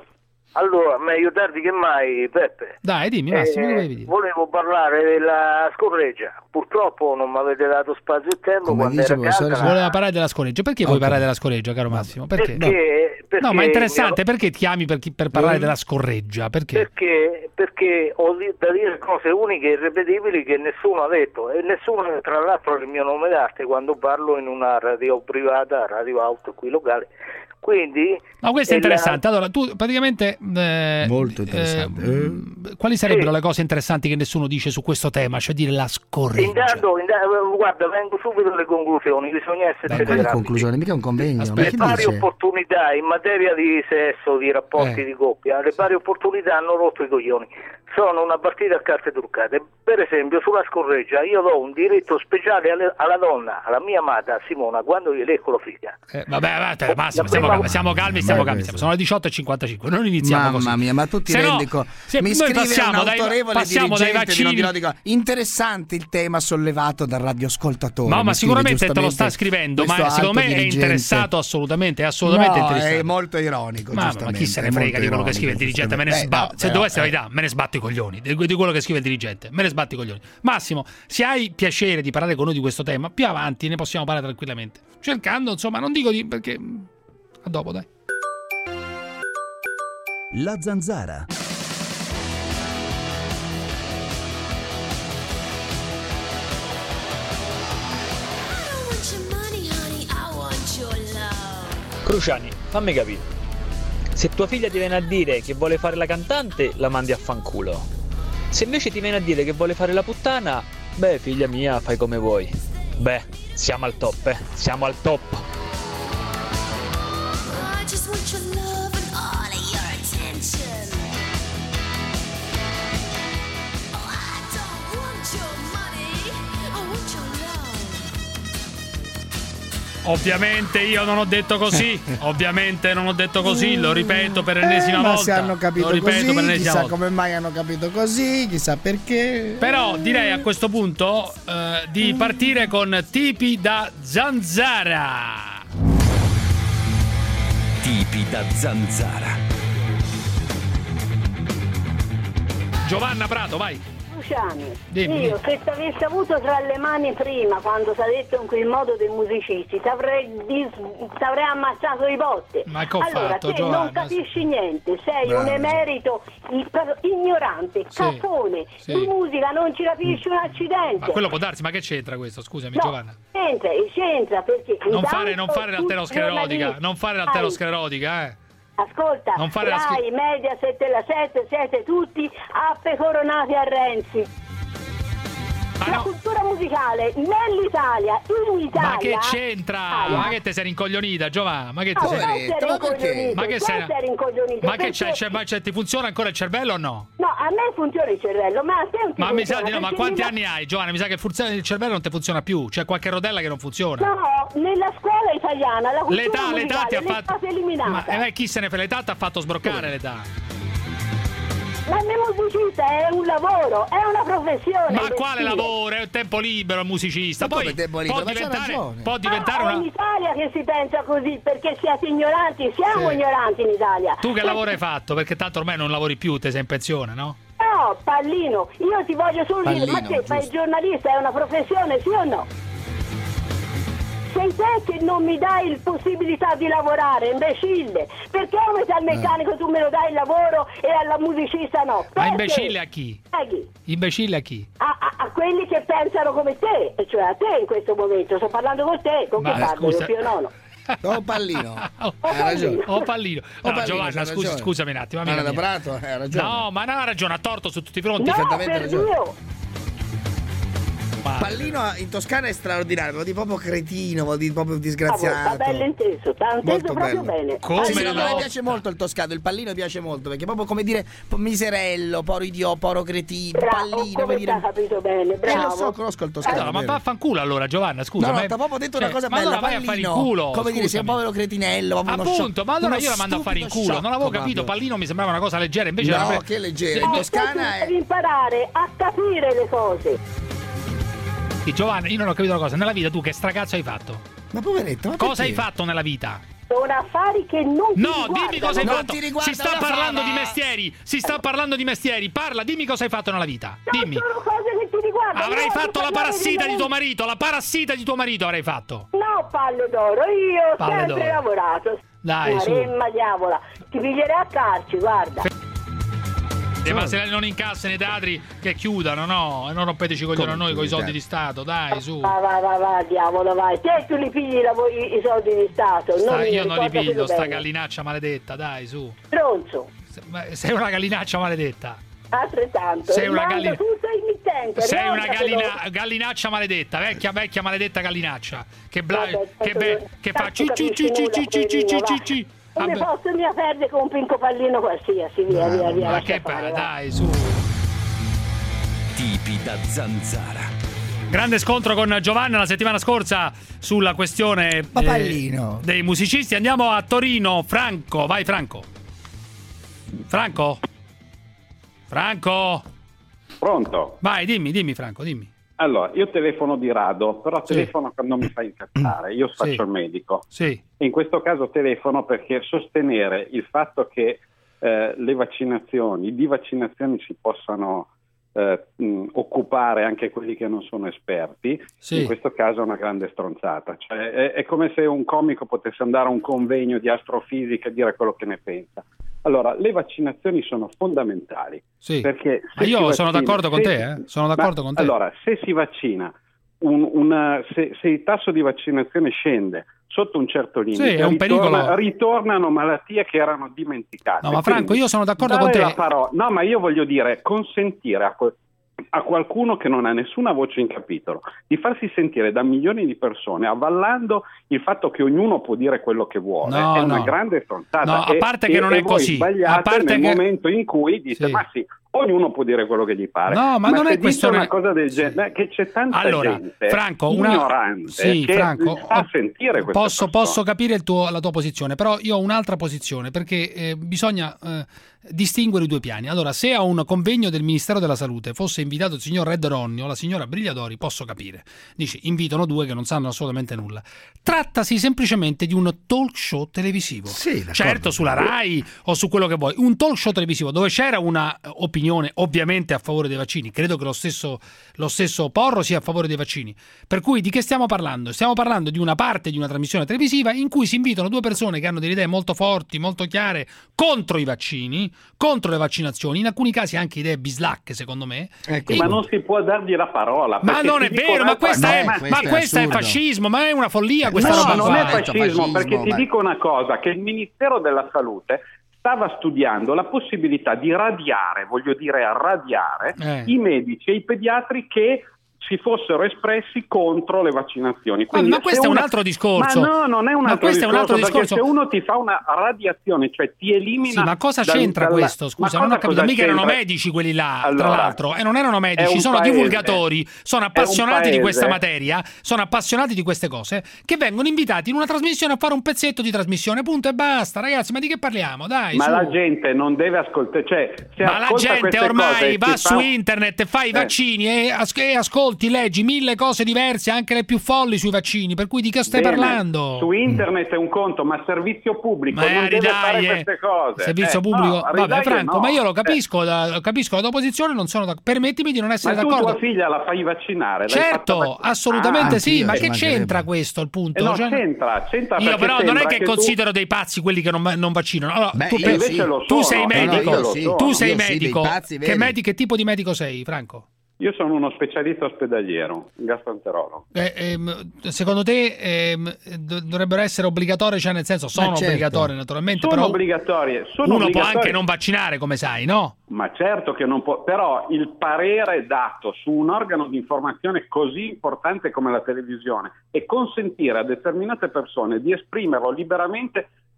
Allora, meglio tardi che mai, Peppe. Dai, dimmi Massimo, Eh, che volevi dire? volevo parlare della scorreggia. Purtroppo non mi avete dato spazio e tempo. Come quando dice era il professore, calda. Voleva parlare della scoreggia. Perché vuoi Ok. parlare della scoreggia, caro Massimo? Perché? Perché, perché No, ma è interessante. mi- Perché ti chiami per, chi- per parlare Mm. della scorreggia? Perché? Perché, perché ho di- da dire cose uniche e irripetibili che nessuno ha detto, e nessuno, tra l'altro, ha il mio nome d'arte quando parlo in una radio privata, radio auto qui locale. Quindi No, questo è e la- interessante. Allora, tu praticamente. eh, Molto interessante. eh, quali sarebbero Sì. le cose interessanti che nessuno dice su questo tema? Cioè dire la scorreggia. Intanto, intanto, guarda, vengo subito alle conclusioni, bisogna essere Quali telegrafici. conclusioni? Mica un convegno. Ma Le chi pari dice? opportunità in materia di sesso, di rapporti Eh. di coppia, le pari opportunità hanno rotto i coglioni. Sono una partita a carte truccate. Per esempio, sulla scorreggia, io do un diritto speciale alle- alla donna, alla mia amata Simona, quando gli lecco la figa. Eh, vabbè, vabbè, Massimo, La siamo, prima- siamo calmi, Ma stiamo è calmi. questo. Sono le diciotto e cinquantacinque. Non iniziamo Mamma così. mia, ma tu ti Se no, rendi conto? se Mi noi scrive passiamo un dai- autorevole passiamo dai dirigente di non vaccini. dirò di cosa. Interessante il tema sollevato dal radioascoltatore. No, ma mi scrive sicuramente te lo sta giustamente scrivendo, ma questo secondo me alto è dirigente. interessato assolutamente, è assolutamente No, interessato. è molto ironico, Ma, ma giustamente, chi se ne è frega molto di quello che ironico, scrive il dirigente? Me ne giustamente. sba- Beh, no, se però, dovesse la eh. verità, me ne sbatto i coglioni di, di quello che scrive il dirigente, me ne sbatto i coglioni. Massimo, se hai piacere di parlare con noi di questo tema, più avanti ne possiamo parlare tranquillamente. Cercando, insomma, non dico di perché a dopo, dai. La Zanzara. Cruciani, fammi capire. Se tua figlia ti viene a dire che vuole fare la cantante, la mandi a fanculo. Se invece ti viene a dire che vuole fare la puttana, beh, figlia mia, fai come vuoi. Beh, siamo al top, eh. Siamo al top. I just want your love and all of your attention. Oh, I don't want your money, I want your love. Ovviamente io non ho detto così. Ovviamente non ho detto così, lo ripeto per l'ennesima Eh, ma volta. se hanno capito lo ripeto così, per l'ennesima chissà volta. come mai hanno capito così, chissà perché. Però direi a questo punto eh, di partire con tipi da zanzara. Tipi da zanzara. Giovanna Prato, vai. Luciani, Dimmi, io se ti avessi avuto tra le mani prima, quando si è detto in quel modo dei musicisti, ti avrei, dis- t'avrei ammazzato i botte. Ma che ho allora, fatto, te Giovanna? non capisci niente, sei Bravo. un emerito i- per- ignorante, Sì, caffone, sì. di musica non ci capisci un accidente. Ma quello può darsi, ma che c'entra questo? Scusami, No, Giovanna. c'entra, c'entra perché Non intanto fare, non fare tutti i l'arterosclerotica, giornalisti- non fare l'arterosclerotica, eh. Ascolta, Non fare la Rai, schif- Mediaset e la sette siete tutti appecoronati a Renzi. La cultura musicale nell'Italia, in Italia. Ma che c'entra? Italia. Ma che te sei rincoglionita, Giovanna? Ma che te Ah, sei? non sei rincoglionito, Ma che tu sei? sei rincoglionito, Ma che c'è? perché- c'è- ma c'è- ti funziona ancora il cervello o no? No, a me funziona il cervello, ma a te non ti Ma mi sa funziona, di no, ma perché quanti nella- anni hai, Giovanna? Mi sa che funziona- il cervello non ti funziona più. C'è qualche rodella che non funziona. No, nella scuola italiana la cultura L'età, l'età ti ha musicale l'è fatto. stata eliminata. Ma eh, beh, chi se ne frega? L'età ti ha fatto sbroccare l'età. Ma il musicista è un lavoro, è una professione. Ma del quale stile. lavoro? È un tempo libero, il musicista. Ma Poi come tempo può libero? Ma c'ha diventare, ragione. può diventare Ah, è una. in Italia che si pensa così, perché siete ignoranti, siamo Sì. ignoranti in Italia. Tu che Perché- lavoro hai fatto? Perché tanto ormai non lavori più, te sei in pensione, no? No, Pallino, io ti voglio solo dire, ma Pallino, te fai il giusto. giornalista, è una professione, sì o no? Sei te che non mi dai la possibilità di lavorare, imbecille. Perché a un metalmeccanico tu me lo dai il lavoro e alla musicista no? Ma Perché? imbecille a chi? A chi? Imbecille a chi? A, a- a quelli che pensano come te, e cioè a te in questo momento. Sto parlando con te, con Ma che parlo, scusa. Pio Nono. Oh Pallino. Oh, Hai ragione. Oh Pallino. Oh, No, Pallino, Giovanna, c'ha scusi, ragione. scusami un attimo. Ma amica da mia. Prato, hai ragione. No, ma non ha ragione, ha torto su tutti i fronti. No, Perfettamente per ragione. Dio. Pallino in Toscana è straordinario, vuol dire proprio cretino, vuol dire proprio Ah, disgraziato. va bello inteso, t'ha inteso Molto proprio bello. bene. Come Sì, sì, la no, mi volta. piace molto il toscano, il Pallino piace molto perché è proprio come dire po- miserello, poro idiota, poro cretino, Bravo, Pallino, come vuol dire. t'ha capito bene, Eh, bravo. lo so, conosco il toscano. Allora, ma vero. vaffanculo allora, Giovanna, scusa. No, no, ma- t'ha proprio detto cioè, una cosa ma bella, allora vai a fare il Pallino. culo. Come dire, sei un scusami. povero cretinello, proprio uno Appunto, sciocco, ma allora uno io la mando a fare in stupido culo. Non avevo sciocco capito, proprio. Pallino mi sembrava una cosa leggera, invece No, era pre- che leggera, Sì, in ma- Toscana è. Devi imparare a capire le cose. Sì, Giovanna, io non ho capito una cosa. Nella vita tu che stracazzo hai fatto? Ma poveretto, ma Cosa perché? hai fatto nella vita? Sono affari che non ti No, riguardano. dimmi cosa hai Non fatto. ti Si riguardano, sta parlando Fava. di mestieri. Si sta parlando di mestieri. Parla, dimmi cosa hai fatto nella vita. No, Dimmi. sono cose che ti riguardano. Avrai Io fatto voglio la parlare parassita di me. tuo marito. La parassita di tuo marito avrai fatto. No, palle d'oro, io ho Palle sempre d'oro. lavorato. Dai, su. Maremma diavola, ti piglierei a calci, guarda. Eh, ma se non incassano i teatri che chiudano, no? E non rompeteci i coglioni a noi con i soldi di Stato, dai, su. Va, va, va, va, diavolo, vai. Te tu li pigli i, lavori- i soldi di Stato. Sta- non io non li ricordati piglio, sta bene. gallinaccia maledetta, dai, su. Stronzo, Se- ma Sei una gallinaccia maledetta. altrettanto. Sei una Manda gallina- Tu sei mittente. Sei una riordati, gallina- gallinaccia maledetta, vecchia, vecchia maledetta gallinaccia. Che, bla- Vabbè, che, tanto be- non- che fa tanto ci ci ci capisci ci nulla, ci ci ci poverino, ci va. ci. Come Vabbè. posso mia perde con un pinco pallino qualsiasi, via, via, via. Ma lascia che fare, pa- va. dai, su. Tipi da zanzara. Grande scontro con Giovanna la settimana scorsa sulla questione eh, Papallino. dei musicisti. Andiamo a Torino. Franco, vai Franco. Franco? Franco? Pronto? Vai, dimmi, dimmi Franco, dimmi. Allora, io telefono di rado, però Sì. telefono quando mi fa incazzare. Io faccio Sì. il medico. Sì. E in questo caso telefono perché sostenere il fatto che eh, le vaccinazioni, di vaccinazioni si possano eh, mh, occupare anche quelli che non sono esperti, Sì. in questo caso è una grande stronzata. Cioè, è, è come se un comico potesse andare a un convegno di astrofisica e dire quello che ne pensa. Allora, le vaccinazioni sono fondamentali. Sì. Perché Ma se io si sono vaccina- d'accordo con se- te, eh? Sono d'accordo Ma, con te. Allora, se si vaccina, un- una- se, se il tasso di vaccinazione scende sotto un certo limite, Sì, è un ritorna- pericolo. ritornano malattie che erano dimenticate. No, ma Franco, Quindi, io sono d'accordo dare con te. la paro- no, ma io voglio dire, consentire a, quel- a qualcuno che non ha nessuna voce in capitolo di farsi sentire da milioni di persone avvallando il fatto che ognuno può dire quello che vuole No, è una no. grande stronzata. No, a E- parte che e- non e è voi così. sbagliate A parte nel che- momento in cui dite Sì. ma sì, ognuno può dire quello che gli pare. No, ma non se è questo, dite una ma- cosa del genere, che c'è tanta Allora, gente Franco, una- ignorante Sì, che Franco, fa ho- sentire queste posso, persone. posso capire il tuo- la tua posizione, però io ho un'altra posizione perché eh, bisogna eh, distinguere i due piani. Allora, se a un convegno del Ministero della Salute fosse invitato il signor Red Ronnie o la signora Brigliadori, posso capire. Dici, invitano due che non sanno assolutamente nulla. Trattasi semplicemente di un talk show televisivo. Sì, d'accordo. Certo, sulla Rai o su quello che vuoi. Un talk show televisivo dove c'era una eh, opinione ovviamente a favore dei vaccini. Credo che lo stesso, lo stesso Porro sia a favore dei vaccini. Per cui di che stiamo parlando? Stiamo parlando di una parte di una trasmissione televisiva in cui si invitano due persone che hanno delle idee molto forti, molto chiare contro i vaccini, contro le vaccinazioni, in alcuni casi anche idee bislacche secondo me. Ecco, E- ma non si può dargli la parola. ma perché non ti è dico vero, ma un'altra questa, è, cosa. ma questo è fascismo, ma è una follia questa no, roba non qua. è fascismo, perché ti ma- dico una cosa, che il Ministero della Salute stava studiando la possibilità di radiare, voglio dire radiare, Eh. i medici e i pediatri che si fossero espressi contro le vaccinazioni. Ma, Quindi ma se questo è un una- altro discorso. Ma no, non è un Ma altro questo è discorso, un altro perché discorso. se uno ti fa una radiazione, cioè ti elimina... Sì, ma cosa dal- c'entra dalla- questo? Scusa, Ma non ho cosa- capito. cosa Mica erano c'entra? medici quelli là, tra Allora, l'altro. E non erano è medici, un sono paese- divulgatori, sono è un appassionati di questa paese- materia, sono appassionati di queste cose, che vengono invitati in una trasmissione a fare un pezzetto di trasmissione, punto e basta. Ragazzi, ma di che parliamo? Dai, Ma su. la gente non deve ascoltare, cioè, se Ma la ascolta gente queste ormai cose, va si su fa- internet, fa i Eh. vaccini e, as- e ascolti, leggi mille cose diverse, anche le più folli sui vaccini. Per cui di che stai Bene, parlando? Su internet è un conto, ma servizio pubblico Ma non eh, deve fare ridai, eh. queste cose. Servizio Eh, pubblico, no, vabbè, ridai, Franco, no. ma io lo Eh, capisco, la- capisco la tua posizione, non sono d'accordo. Permettimi di non essere ma tu d'accordo. tua figlia la fai vaccinare? L'hai Certo, fatta vac- assolutamente Ah, sì, anch'io, ma ci che mancherebbe. c'entra questo il punto? Eh no, Cioè- c'entra, c'entra Io perché però non è sembra che, che tu- considero dei pazzi quelli che non, non vaccinano. Allora, Beh, tu, io pe- invece lo tu sono. sei No, no, medico, io lo sono. tu sei Io sì, medico. dei pazzi che, veri. medi- che tipo di medico sei, Franco? Io sono uno specialista ospedaliero, un gastroenterologo. Eh, ehm, secondo te ehm, do- dovrebbero essere obbligatorie, cioè nel senso sono Ma certo. obbligatorie naturalmente, Sono però obbligatorie. Sono uno può obbligatorie. anche non vaccinare, come sai, no? Ma certo che non può, però il parere dato su un organo di informazione così importante come la televisione e consentire a determinate persone di esprimerlo liberamente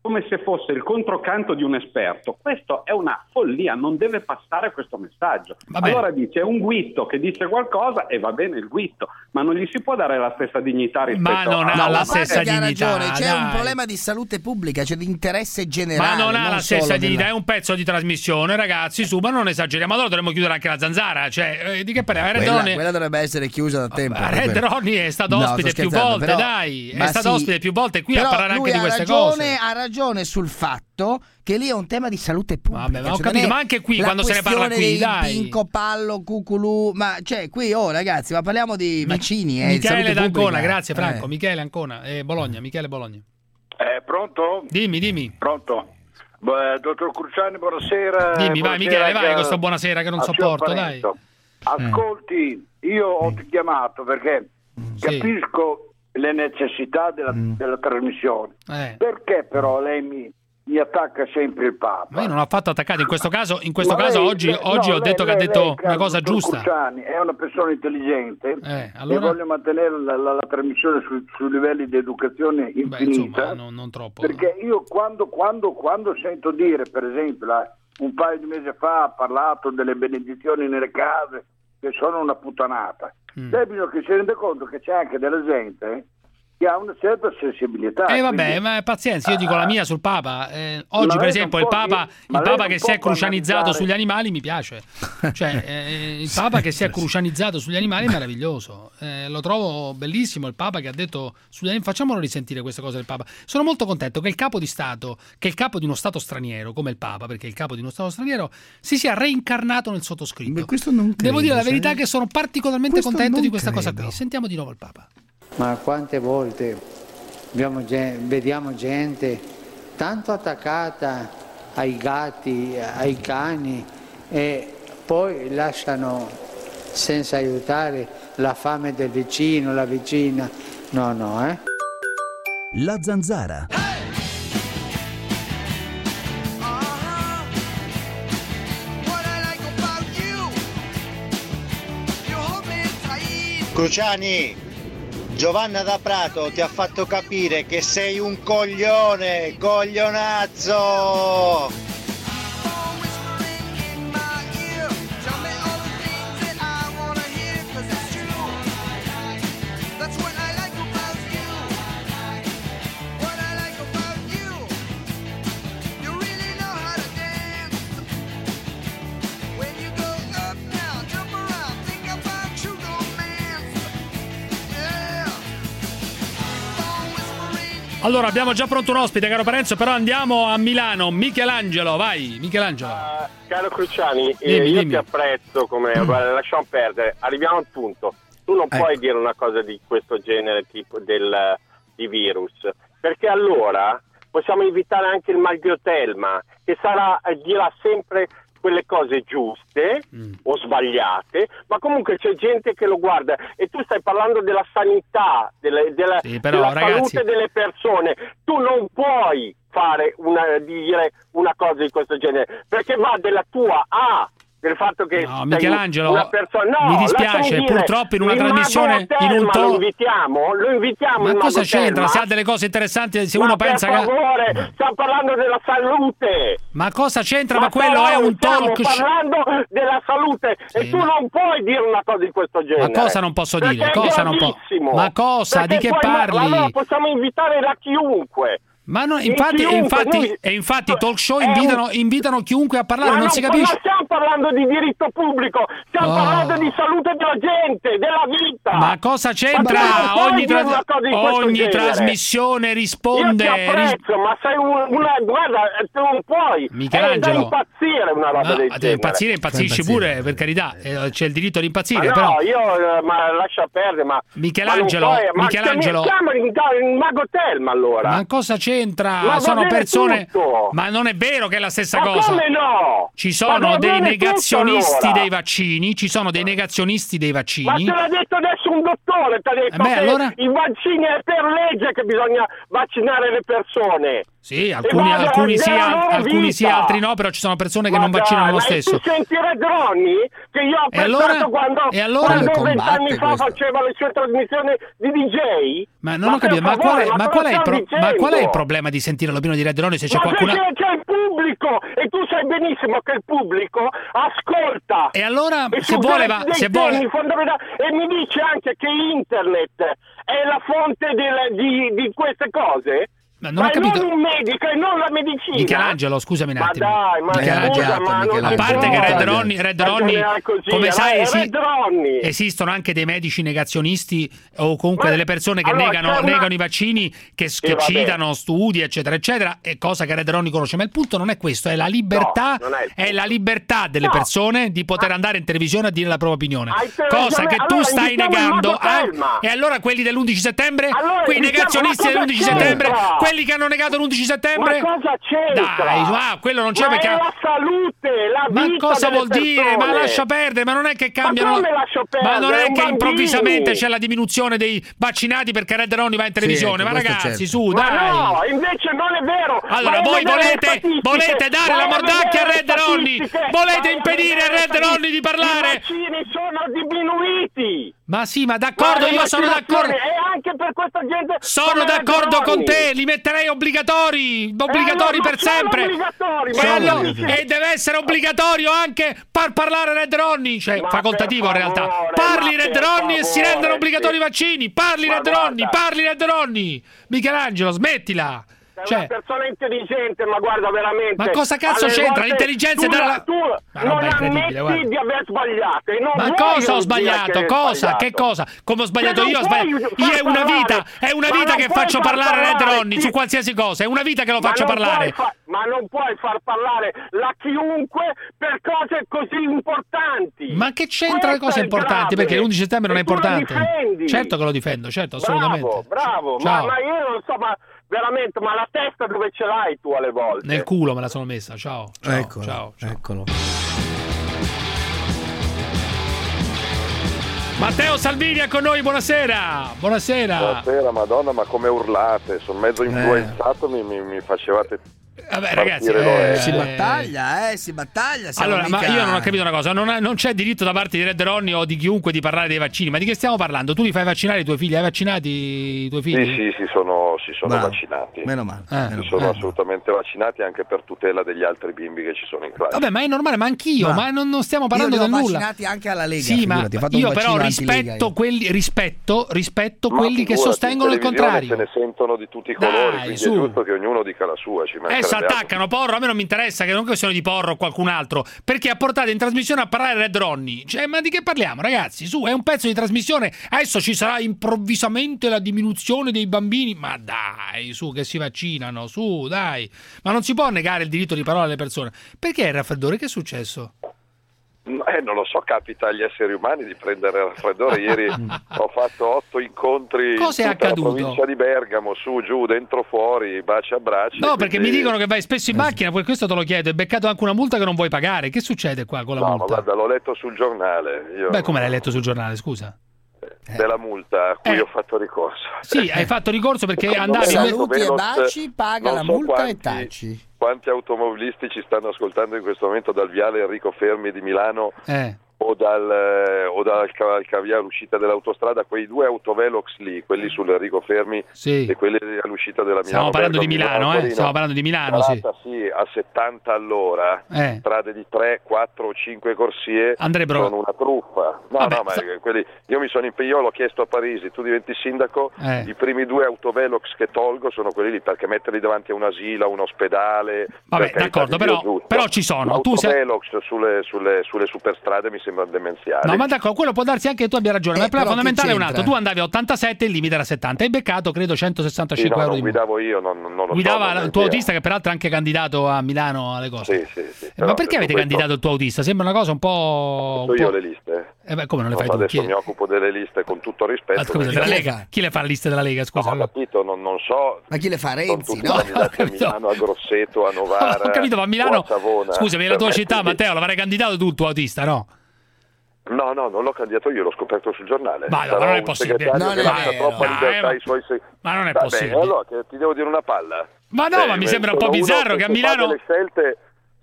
come se fosse il controcanto di un esperto. Questo è una follia, non deve passare questo messaggio. Allora dice, è un guitto che dice qualcosa e va bene il guitto, ma non gli si può dare la stessa dignità rispetto Ma non a... ha la stessa Ha dignità. ragione, c'è dai. un problema di salute pubblica, cioè di interesse generale. Ma non ha la stessa solo dignità, della- è un pezzo di trasmissione, ragazzi, su, ma non esageriamo. Allora dovremmo chiudere anche la Zanzara, cioè, eh, di che parliamo? Quella, Redoni quella dovrebbe essere chiusa da tempo. Red quella. Ronnie è stato No, ospite sto più scherzando, volte, però- dai, è ma stato sì. ospite più volte qui Però a parlare lui anche di ha queste ragione, cose. Ha ragione sul fatto che lì è un tema di salute pubblica. Vabbè, ma ho Cioè, capito, non è ma anche qui la quando se ne parla questione qui, dei dai. Pinco, Pallo, Cuculù, ma cioè qui, oh ragazzi, ma parliamo di vaccini, eh, di Michele salute d'Ancona, pubblica. grazie Franco, Eh. Michele Ancona, eh, Bologna, Michele Bologna. Eh, pronto? Dimmi, dimmi. Pronto? Beh, dottor Cruciani, buonasera. Dimmi, vai buonasera Michele, vai, anche questo al- buonasera che non al sopporto, signor dai. Parenzo. Ascolti, io ho chiamato perché capisco le necessità della, della trasmissione. Eh. Perché però lei mi, mi attacca sempre il Papa? Ma io non ho fatto attaccare, in questo caso, in questo Ma caso lei- oggi, lei- oggi no, ho detto lei- che ha lei- detto lei, una cosa dottor giusta. Cruciani è una persona intelligente Eh, allora? e voglio mantenere la, la- la trasmissione su, su livelli di educazione Beh, infinita. insomma, non, non troppo. Perché io quando, quando, quando sento dire, per esempio, la- un paio di mesi fa ha parlato delle benedizioni nelle case che sono una puttanata, Mm. lei bisogna che si rende conto che c'è anche della gente eh, che ha una certa sensibilità. Eh vabbè, quindi- ma pazienza, io dico la mia sul Papa. Eh, oggi, Ma per lei esempio, non il può Papa, dire- ma il lei Papa non che può si è crucianizzato banalizzare- sugli animali mi piace. Cioè, eh, il Papa che si è crucianizzato sugli animali è meraviglioso. Eh, lo trovo bellissimo. Il Papa che ha detto sugli animali. Facciamolo risentire queste cose del Papa. Sono molto contento che il capo di Stato, che il capo di uno Stato straniero, come il Papa, perché è il capo di uno Stato straniero, si sia reincarnato nel sottoscritto. non Devo dire la credo, verità sai? che sono particolarmente Questo contento non di questa cosa credo. qui. Sentiamo di nuovo il Papa. Ma quante volte abbiamo gen- vediamo gente tanto attaccata ai gatti, ai cani e poi lasciano senza aiutare la fame del vicino, la vicina. No, no, eh. La Zanzara. Cruciani, Giovanna da Prato ti ha fatto capire che sei un coglione, coglionazzo! Allora, abbiamo già pronto un ospite, caro Parenzo, però andiamo a Milano. Michelangelo, vai, Michelangelo. Uh, caro Cruciani, eh, Dimmi, io dimmi. ti apprezzo come guarda, lasciamo perdere, arriviamo al punto. Tu non puoi Ecco. dire una cosa di questo genere tipo del, di virus, perché allora possiamo invitare anche il Magliotelma, che sarà eh, dirà sempre quelle cose giuste Mm. o sbagliate, ma comunque c'è gente che lo guarda e tu stai parlando della sanità, delle- della, Sì, però, della ragazzi- salute delle persone. Tu non puoi fare una, dire una cosa di questo genere, perché va della tua A, del fatto che No, sei Michelangelo, una persona. No, mi dispiace, lasciami dire, purtroppo in una il trasmissione, Mago in un Telma to- lo invitiamo, lo invitiamo Ma il cosa Mago c'entra? Telma? Se ha delle cose interessanti, se Ma uno per pensa che... favore, stiamo parlando della salute. Ma cosa c'entra? Ma, Ma quello è però un talk show. stiamo parlando della salute e tu non puoi dire una cosa di questo genere. Ma cosa non posso dire? Perché è Cosa non po- gravissimo. Ma cosa? Perché Di che poi- parli? Allora possiamo invitare da chiunque. Ma no, E infatti, chiunque, infatti, noi- e infatti i talk show è un- invitano, invitano chiunque a parlare, Ma non non, si capisce. non stiamo parlando di diritto pubblico, stiamo Oh. parlando di salute della gente, della vita. Ma cosa Ma c'entra? tu non puoi Ogni, dire tra- una cosa di questo ogni genere. trasmissione risponde. Io ti apprezzo, ma sei un, una guarda, tu non puoi. Michelangelo. È da impazzire una roba Ma, del ah, genere. impazzire, impazzisci pure, per carità, eh, c'è il diritto di Ma impazzire, no, però. io eh, ma lascia perdere, ma Michelangelo, ma, non puoi- ma Michelangelo. chiama il, il Mago Telma allora. Ma cosa c'entra? Ma va Sono bene persone. tutto. Ma non è vero che è la stessa Ma cosa. come no? Ci Ma sono va dei bene negazionisti tutto, allora. dei vaccini, ci sono dei negazionisti dei Ma vaccini. te l'ha detto adesso un dottore, ti ha detto Eh beh, che allora? i vaccini è per legge che bisogna vaccinare le persone. Sì, alcuni, E guarda, alcuni sì, della al- loro alcuni sì, vita. altri no, però ci sono persone che Ma non vaccinano dai, lo ma stesso. tu senti Redroni che io ho E allora? pensato quando, E allora? quando Come vent'anni combatte fa questo? faceva le sue trasmissioni di D J? Ma non Ma ho capito, per ma qual, è, favore, ma, ma qual è il cosa pro- stai ma qual è il dicendo? problema di sentire l'opinione di Red Ronnie se c'è Ma qualcuno... perché c'è il pubblico e tu sai benissimo che il pubblico ascolta. E allora, e se su vuole, dei- va- dei se temi vuole- fondamentali. E mi dice anche che internet è la fonte del- di, di queste cose. Ma non ho è capito. non un medico e non la medicina. Michelangelo, scusami un Ma attimo. dai, ma Michelangelo. scusa, ma non a si parte può che Red Ronnie, Red Ronnie ragionare così, come eh, sai, esi- Red Ronnie. esistono anche dei medici negazionisti o comunque Ma- delle persone che allora, negano, c'è una- negano i vaccini, che, Sì, che vabbè. citano studi, eccetera, eccetera, è cosa che Red Ronnie conosce. Ma il punto non è questo, è la libertà, No, non è il è la libertà delle No. persone di poter andare in televisione a dire la propria opinione. Hai Cosa ragione. che tu Allora, stai iniziamo il negando. Mago ah, Telma. e allora quelli dell'undici settembre? Allora, Quei iniziamo- negazionisti ma cosa dell'undici settembre? c'entra? Quelli che hanno negato l'undici settembre? Ma cosa c'entra? Dai, ah, quello non c'è Ma perché... è la salute, la Ma vita cosa delle vuol dire? persone. Ma lascia perdere, ma non è che cambiano. Ma come lascio perdere? Ma non è È un che bambino. improvvisamente c'è la diminuzione dei vaccinati perché Red Ronnie va in televisione. ecco, ma questo ragazzi, certo. su, Ma dai. no, invece non è vero. Allora, Vai a voi vedere le volete, statistiche, volete dare vai la a mordacchia a vedere Red le Ronnie? statistiche, Volete vai a impedire a vedere le Red Ronnie di statistiche. parlare? I vaccini sono diminuiti. Ma sì, ma d'accordo, Ma le io sono d'accordo. vaccinazioni, E anche per questa gente Sono come Red d'accordo con Ronnie. te, li metterei obbligatori, obbligatori Eh, no, per ma sono sempre. obbligatori, E, ma allora- non dici- e deve essere obbligatorio anche far parlare Red Ronnie, cioè Ma facoltativo in per realtà. favore, Parli ma Red per Ronnie e si favore, rendono obbligatori i sì. vaccini. Parli Ma Red guarda. Ronnie, parli RedRonnie. Michelangelo, smettila. Sei Cioè, una persona intelligente, ma guarda veramente. Ma cosa cazzo alle c'entra? volte L'intelligenza tu, è dalla- tu Ma non roba incredibile, ammetti guarda. di aver sbagliato. E non ma vuoi cosa ho dire sbagliato? che hai Cosa? sbagliato. Che cosa? Come ho sbagliato Che io? non Ho sbagli- puoi Io far è una parlare. vita, è una Ma vita non che puoi faccio far parlare Red parlare, Ronnie sì. su qualsiasi cosa. È una vita che lo Ma faccio non parlare. puoi fa- ma non puoi far parlare la chiunque per cose così importanti. Ma che c'entra le Questo cose è il importanti? grave. Perché l'undici settembre non è E tu lo importante. difendi. Certo che lo difendo, certo, assolutamente. Bravo, bravo. Ma, Ciao. ma io non so, ma veramente, ma la testa dove ce l'hai tu alle volte? Nel culo me la sono messa. Ciao. Ciao. Eccolo, ciao, ciao. eccolo. Matteo Salvini è con noi, buonasera. Buonasera. Buonasera, Madonna, ma come urlate, sono mezzo influenzato, mi, mi, mi facevate Vabbè, ragazzi, partire eh, l'orecchio. Si battaglia, eh, si battaglia. siamo Allora, ma mica- io non ho capito una cosa, non, ha- non c'è diritto da parte di Red Ronnie o di chiunque di parlare dei vaccini, ma di che stiamo parlando? Tu li fai vaccinare i tuoi figli? Hai vaccinati i tuoi figli? Sì, sì, si sono, si sono Bravo. vaccinati. Meno male. Eh. Si meno sono male. assolutamente vaccinati anche per tutela degli altri bimbi che ci sono in classe. Vabbè, ma è normale, ma anch'io, Ma- ma non, non stiamo parlando Io li del ho nulla. vaccinati anche alla Lega. Sì, ma figurati, ho fatto un io però vaccino anti-Lega, rispetto io. quelli, rispetto, rispetto Ma quelli che figurati, sostengono in il televisione contrario. Se ne sentono di tutti i Dai, colori, quindi su. è giusto che ognuno dica la sua. Ci Eh, si mancherebbe altro. attaccano Porro, a me non mi interessa che non è questione di Porro o qualcun altro, perché ha portato in trasmissione a parlare Red Ronnie. Cioè, ma di che parliamo, ragazzi? Su, è un pezzo di trasmissione. Adesso ci sarà improvvisamente la diminuzione dei bambini. Ma dai, su, che si vaccinano, su, dai. Ma non si può negare il diritto di parola alle persone. Perché il raffreddore? Che è successo? Eh, non lo so, capita agli esseri umani di prendere il raffreddore. Ieri ho fatto otto incontri Cosa è in tutta accaduto? la provincia di Bergamo, su, giù, dentro, fuori, baci a bracci. No, perché quindi- mi dicono che vai spesso in macchina, poi questo te lo chiedo. Hai beccato anche una multa che non vuoi pagare. Che succede qua con la No, ma multa? guarda, l'ho letto sul giornale. Io... Beh, come l'hai letto sul giornale, scusa? Della multa a cui Eh. ho fatto ricorso. Sì, hai fatto ricorso perché Secondo andavi... me- Saluti e Veloz- baci, paga non la so multa quanti- e taci. Quanti automobilisti ci stanno ascoltando in questo momento dal viale Enrico Fermi di Milano Eh. o dal, eh, o dal ca- cavia all'uscita dell'autostrada, quei due autovelox lì, quelli sull'Enrico Fermi Sì. e quelli all'uscita della Milano. Stiamo parlando di Bergamo, Milano, eh? Torino. Stiamo parlando di Milano, sì. Calata, sì, a settanta all'ora, Eh. strade di tre, quattro o cinque corsie Andrebbero- sono una truffa. No, Vabbè, no, ma sa- quelli, io mi sono impegnato, l'ho chiesto a Parisi, tu diventi sindaco, Eh. i primi due autovelox che tolgo sono quelli lì, perché metterli davanti a un asilo, a un ospedale. Vabbè, per carità d'accordo, di Dio, però- giusto. però ci sono. Tu sei- L'autovelox sulle, sulle, sulle superstrade mi sembrano demenziali. No, ma d'accordo, quello può darsi anche che tu abbia ragione, ma Eh, il problema però che fondamentale è un c'entra? altro. Tu andavi a ottantasette e il limite era settanta. Hai beccato, credo, Sì, centosessantacinque no, euro non di multa. guidavo io, non, non lo so. Guidava non ho il tuo idea. autista, che peraltro è anche candidato a Milano alle cose. Sì, sì, sì. Eh, però ma perché detto avete questo, candidato il tuo autista? Sembra una cosa un po'. faccio un io po'- le liste. Eh beh, come non le No, fai tu? adesso Chi... mi occupo delle liste con tutto rispetto. Ah, scusa, perché- della Lega. Chi le fa le liste della Lega? Scusa. No, ho capito, non, non so. Ma chi le fa? Sono Renzi, tutti no? candidati a Milano, a Grosseto, a Novara. Ho capito, ma a Milano. o a Savona. Scusami, la tua Per me, città, quindi- Matteo, l'avrai candidato tu il tuo autista, no? No, no, non l'ho candidato io, l'ho scoperto sul giornale. Ma no, Sarò non è un possibile. segretario Non che è lascia vero. troppa Dai, libertà ma- ai suoi seg- Ma non è Va possibile. bene, allora che ti devo dire una palla. Ma no, Beh, ma mi sembra un po' sono uno bizzarro che a fa Milano. delle scelte,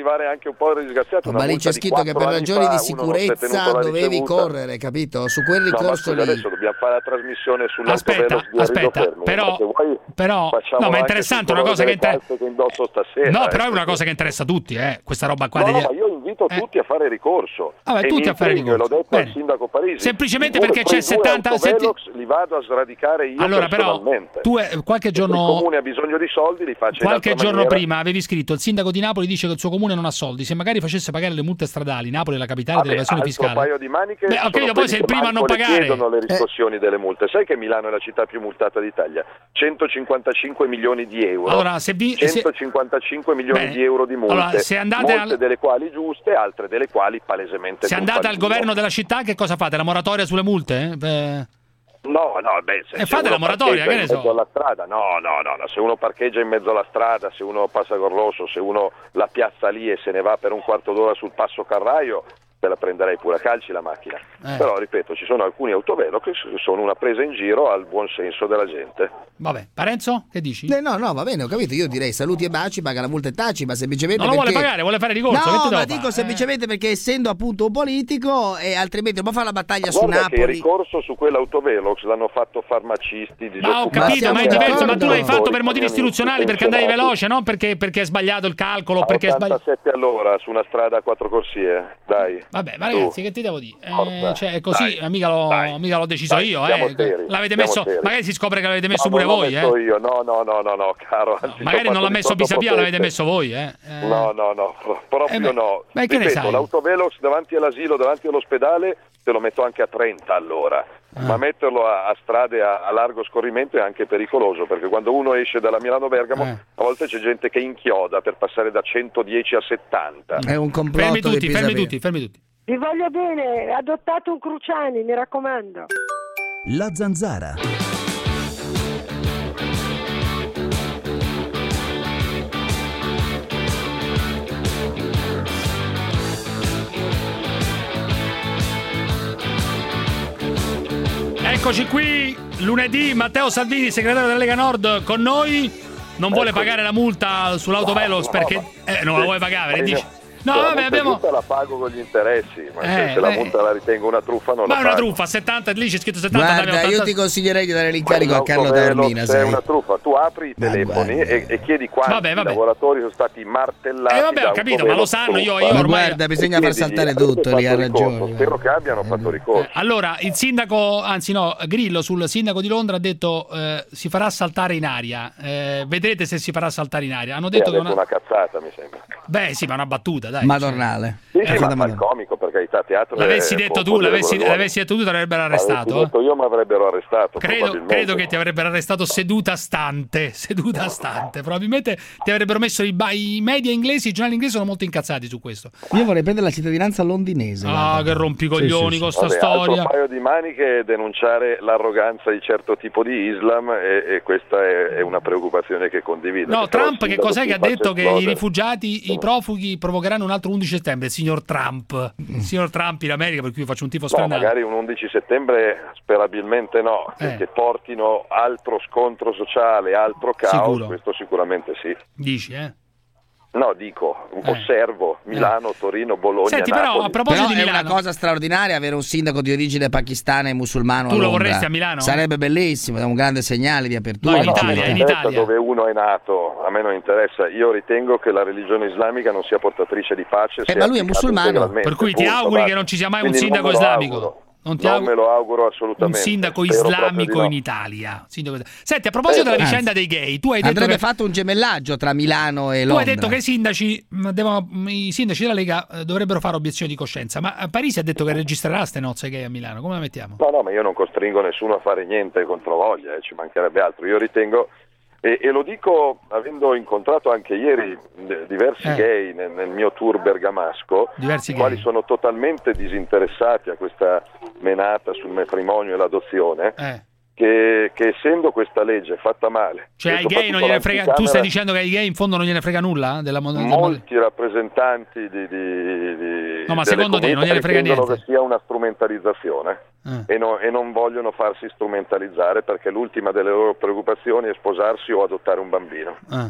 arrivare anche un po' disgraziato. Ma lì c'è scritto che per ragioni di sicurezza dovevi correre, capito? Su su quel ricorso no, ma scusa, lì. adesso dobbiamo fare la trasmissione Aspetta, sull'autovelox di Enrico aspetta, Fermi, però, se vuoi però facciamo no, ma è anche interessante sul una cosa che, colore inter- delle calze che indosso stasera. No, però eh. è una cosa che interessa a tutti, eh, questa roba qua. No, degli- no, ma io invito Eh. tutti a fare ricorso. Vabbè, E tutti mi a fare impegno, ricorso. L'ho detto Bene. al sindaco Parisi. Semplicemente Quei perché due c'è settanta autovelox li vado a sradicare io Allora, però, personalmente. tu eh, qualche Il giorno comune ha bisogno di soldi, li faccia Qualche in altra giorno maniera. prima avevi scritto: il sindaco di Napoli dice che il suo comune non ha soldi. Se magari facesse pagare le multe stradali, Napoli è la capitale Vabbè, dell'evasione altro fiscale. paio di maniche. Beh, ho sono capito, poi quelli sei il che primo a non manco le pagare. chiedono le Eh. riscossioni delle multe. Sai che Milano è la città più multata d'Italia? centocinquantacinque milioni di euro. Allora, se vi- se- centocinquantacinque milioni Bene. di euro di multe. Allora, se andate molte al- delle quali giuste, altre delle quali palesemente Se andate al truffaggine. governo della città, che cosa fate? La moratoria sulle multe? Eh? Beh, No, no, beh, se, E se fate uno la moratoria, parcheggia che ne in so. mezzo alla strada, no, no, no, no, se uno parcheggia in mezzo alla strada, se uno passa col rosso, se uno la piazza lì e se ne va per un quarto d'ora sul passo Carraio, te la prenderei pure a calci la macchina. Eh. Però, ripeto, ci sono alcuni autovelox che sono una presa in giro al buon senso della gente. Vabbè, Parenzo, che dici? Eh, no, no, va bene, ho capito. Io direi saluti e baci, paga la multa e taci, ma semplicemente Non lo perché... vuole pagare, vuole fare ricorso. che No, ti devo ma fare? dico Eh. semplicemente perché essendo appunto un politico e altrimenti non può fare la battaglia su Guarda che il Napoli. ricorso su quell'autovelox l'hanno fatto farmacisti, Ma ho disoccupati, capito, ma è diverso, ma tu l'hai fatto per motivi camionnisti, istituzionali, perché andavi pensionati. veloce, non perché, perché hai sbagliato il calcolo, A perché hai sbagliato... ottantasette all'ora su una strada a quattro corsie, dai. Vabbè, ma Su. ragazzi, che ti devo dire? Eh, Forza. cioè, è così, Dai, mica, l'ho, dai. mica l'ho deciso Dai, io, siamo eh. seri, L'avete siamo messo, seri. magari si scopre che l'avete messo No, pure non l'ho voi, messo eh. io. No, no, no, no, no, caro. Anzi, Magari ho non l'ha fatto messo di Pisapia, l'avete sottopotente. messo voi, eh. Eh. No, no, no, proprio Eh, beh, no. beh, che ne Ripeto, sai? l'autovelox davanti all'asilo, davanti all'ospedale, te lo metto anche a trenta all'ora. Ah. Ma metterlo a, a strade a, a largo scorrimento è anche pericoloso, perché quando uno esce dalla Milano-Bergamo, Eh. a volte c'è gente che inchioda per passare da centodieci a settanta. È un complotto Fermi di tutti, fermi Pisapia. tutti, fermi tutti. Vi voglio bene, adottate un Cruciani, mi raccomando. La Zanzara. Eccoci qui, lunedì, Matteo Salvini, segretario della Lega Nord, con noi. Non vuole pagare la multa sull'autovelox No, perché... ma- Eh, non la sì, vuole pagare, ma dici? io- No, se la vabbè, multa abbiamo... giusta la pago con gli interessi, ma se- Eh, se la eh. multa la ritengo una truffa non Ma la è una pago. truffa, settanta, lì c'è scritto settanta. Guarda, andavi a io ottanta. ti consiglierei di dare l'incarico a Carlo L'autovelox Taormina, è sai. una truffa, tu apri i Ma telefoni guarda. e, e chiedi quanti Vabbè, vabbè. lavoratori sono stati martellati. Eh, vabbè, ho da capito, autovelox ma lo sanno, io- truffa. io Ma ormai- guarda, bisogna E far chiedi, saltare avete tutto, fatto lì ha ricorso? ragione. Spero che abbiano fatto ricorso. Allora, il sindaco, anzi no, Grillo sul sindaco di Londra ha detto eh, si farà saltare in aria. Eh, vedrete se si farà saltare in aria. Hanno Sì, ha detto che detto una... una cazzata, mi sembra. Beh, sì, ma una battuta, dai. Madornale. Sì, È sì, stata ma fa il madornale. comico, per carità, teatro. L'avessi è- detto può- tu, può dire l'avessi, quello che l'avessi detto tu, ti avrebbero vuole. L'avessi arrestato. eh. detto io mi avrebbero arrestato. Credo, probabilmente. credo che ti avrebbero arrestato seduta stante, seduta stante. Probabilmente ti avrebbero messo i, ba- i media inglesi, i giornali inglesi sono molto incazzati su questo. Io vorrei prendere la cittadinanza londinese. Ah, guarda. che rompicoglioni Sì, sì, con sì. sta Vabbè, storia. altro paio di maniche è denunciare l'arroganza di certo tipo di Islam e, e questa è, è una preoccupazione che condivido. No, Che però Trump il che sindaco cos'è si che ha faccia detto che i esplodere. rifugiati, i profughi provocheranno un altro undici settembre? Il signor Trump. Il signor Trump in America, per cui faccio un tifo No, sfrenato. magari un undici settembre sperabilmente no, Eh. che portino altro scontro sociale, altro caos, Sicuro. questo sicuramente sì. Dici, eh? No, dico, osservo Milano, Torino, Bologna, Senti, però, Napoli. a proposito Però di è una Milano, cosa straordinaria avere un sindaco di origine pakistana e musulmano Tu a lo Londra. vorresti a Milano? Sarebbe bellissimo, è un grande segnale di apertura. No, in No, Italia, a me non in interessa Italia. dove uno è nato, a me non interessa. Io ritengo che la religione islamica non sia portatrice di pace. Eh, sia ma lui è applicata musulmano. integralmente, per cui ti punto, auguri basta. che non ci sia mai un Quindi non sindaco me lo islamico. auguro. Non ti Non auguro- me lo auguro un assolutamente. sindaco Spero proprio islamico di no. in Italia. Sindaco- Senti, a proposito Eh, della anzi, vicenda dei gay, tu hai detto Andrebbe che, fatto un gemellaggio tra Milano e tu Londra. hai detto che i sindaci, mh, devono- mh, i sindaci della Lega eh, dovrebbero fare obiezioni di coscienza, ma eh, Parisi ha detto che registrerà ste nozze gay a Milano. Come la mettiamo? No, no, ma io non costringo nessuno a fare niente contro voglia, eh, ci mancherebbe altro. Io ritengo, e, e lo dico avendo incontrato anche ieri d- diversi Eh. gay nel, nel mio tour bergamasco, Diversi i quali gay. sono totalmente disinteressati a questa menata sul matrimonio e l'adozione, Eh. che, che essendo questa legge fatta male, Cioè e ai gay non soprattutto gliene frega. Tu stai l'anticamera, dicendo che ai gay in fondo non gliene frega nulla della mon- del- molti rappresentanti di, di, di No, ma delle secondo te non comunità gliene frega ritengono niente? che sia una strumentalizzazione Eh. e, no- e non vogliono farsi strumentalizzare perché l'ultima delle loro preoccupazioni è sposarsi o adottare un bambino. Ah.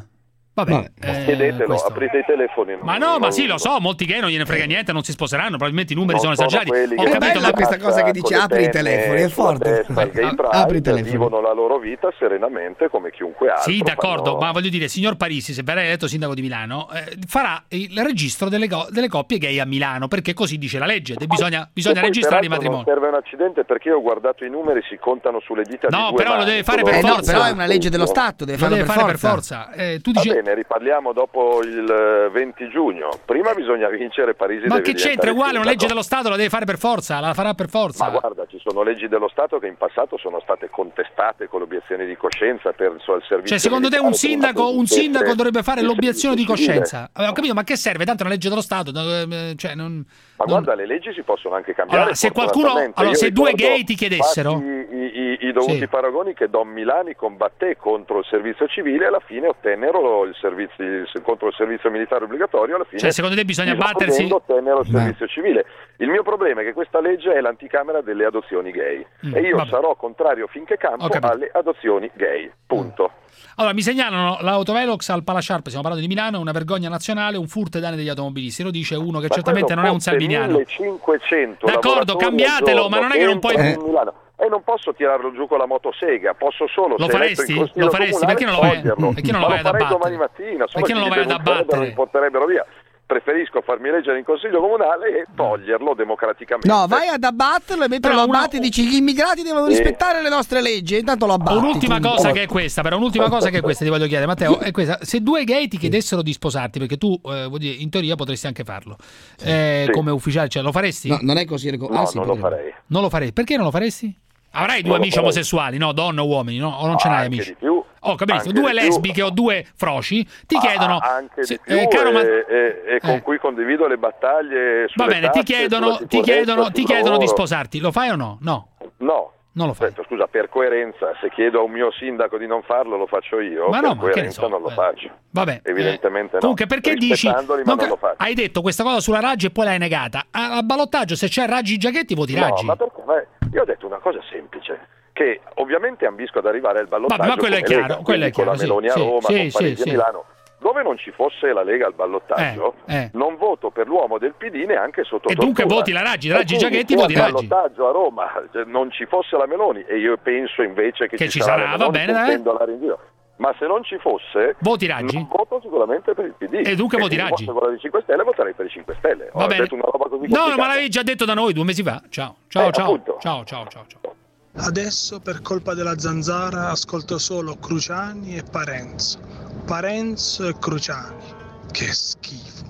Vabbè, Vabbè. eh, chiedetelo, questo. aprite i telefoni. Ma no, non- ma sì, lo so, molti gay non gliene frega niente, non si sposeranno, probabilmente i numeri non sono sono esagerati. quelli Ho che capito, si ma questa cosa che dice con le apri i penne telefoni, è sulla forte. testa, il gay Apri i pride, telefoni. vivono la loro vita serenamente come chiunque altro. Sì, d'accordo, fanno- ma voglio dire, signor Parisi, se verrà eletto sindaco di Milano, eh, farà il registro delle, go- delle coppie gay a Milano, perché così dice la legge, de- bisogna, bisogna E poi, registrare i peraltro, matrimoni. non serve un accidente perché io ho guardato i numeri, si contano sulle dita di No, due però lo mani, deve fare solo- per Eh no, forza. però è una legge dello Stato, deve Lo farlo deve per fare forza. per forza. Eh, tu Va dici, bene, riparliamo dopo il eh, venti giugno. Prima bisogna vincere, Parisi ma deve che c'entra? diventare È uguale, una legge sindaco. dello Stato la deve fare per forza, la farà per forza. Ma guarda, ci sono leggi dello Stato che in passato sono state contestate con l'obiezione di coscienza per so, il servizio Cioè, secondo te un militare, per una sindaco, un cosiddetta- sindaco dovrebbe fare il l'obiezione di servizio civile. coscienza? Avevo capito, ma che serve? Tanto è una legge dello Stato, eh, cioè non... Ma guarda, le leggi si possono anche cambiare. Allora, se qualcuno- fortunatamente. allora, Io se due ricordo gay ti chiedessero- fatti I, i, i dovuti Sì. paragoni che Don Milani combatté contro il servizio civile e alla fine ottennero il servizio il- contro il servizio militare obbligatorio. Alla fine, Cioè, secondo te bisogna risolvendo, battersi- ottennero il Beh. servizio civile. Il mio problema è che questa legge è l'anticamera delle adozioni gay Mm, e io vabbè. sarò contrario finché campo Ho capito. alle adozioni gay. Punto. Allora, mi segnalano l'autovelox al Palasciarpe, stiamo parlando di Milano, è una vergogna nazionale, un furto ai danni degli automobilisti. Lo dice uno che Ma certamente quello non è un fosse salviniano. millecinquecento D'accordo, lavoratori cambiatelo, al ma non è che non giorno puoi- entrano in Milano. E non posso tirarlo giù con la motosega, posso solo Lo se eletto faresti? in consiglio Lo faresti? comunale, Perché non lo vai- toglierlo. perché non lo Ma vai ad farei abbattere? domani mattina, sono Perché non chi lo vai ad denuncierebbero, abbattere? mi porterebbero via. Preferisco farmi eleggere in consiglio comunale e toglierlo democraticamente. No, vai ad abbatterlo e mentre Però lo una- abbatti dici gli immigrati devono Sì. rispettare le nostre leggi e intanto lo abbatti. Un'ultima tu. cosa che è questa, però un'ultima cosa che è questa ti voglio chiedere, Matteo, è questa. Se due gay ti chiedessero di sposarti, perché tu eh, vuol dire, in teoria potresti anche farlo, eh, Sì. come ufficiale, cioè lo faresti? No, non è così. rico- No, ah, sì, non lo potrebbe. farei. Non lo farei. Perché non lo faresti? Avrai due Non lo amici farei. omosessuali, no? Donne o uomini, no? O non ce Ah, n'hai anche amici? di più. Oh, capito? Anche Due di più. lesbiche o due froci ti Ah, chiedono. anche se- di più eh, caro e, Ma- e- e con eh. cui condivido le battaglie sulle Va bene, ti tasse, chiedono, sulla ti sicurezza, chiedono, sul ti chiedono di lavoro. sposarti. Lo fai o no? No. No. Non lo fai. Aspetta, scusa, per coerenza, se chiedo a un mio sindaco di non farlo, lo faccio io. Ma per no, ma che ne coerenza so, non lo eh. faccio. Vabbè. Evidentemente eh, no. Comunque, perché dici. Rispettandoli, ma non non ca- lo faccio. hai detto questa cosa sulla Raggi e poi l'hai negata. A, a ballottaggio, se c'è Raggi Giachetti, voti No, Raggi. ma perché? Ma io ho detto una cosa semplice, che ovviamente ambisco ad arrivare al ballottaggio. Vabbè, ma quello è come chiaro, Lega, quello è quindi con la chiaro, Meloni a sì, Roma, sì, con sì, Parisi sì. a Milano. Dove non ci fosse la Lega al ballottaggio, Eh, eh. non voto per l'uomo del P D neanche sotto E dunque tortura. voti la Raggi, E Raggi quindi Giachetti, se voti al Raggi. ballottaggio a Roma cioè, non ci fosse la Meloni, e io penso invece che, Che ci ci sarà, sarà, la va Meloni, bene, dai. sentendo la rinvio. Ma se non ci fosse, Voti Raggi? non voto sicuramente per il P D. E dunque voti se Raggi? fosse quella dei cinque Stelle, voterei per i cinque Stelle. Va Ho bene. detto una roba così No, complicata. ma l'avevi già detto da noi due mesi fa. Ciao, ciao, Eh, ciao. appunto. Ciao, ciao, ciao, ciao. Adesso per colpa della zanzara ascolto solo Cruciani e Parenzo. Parenzo e Cruciani. Che schifo.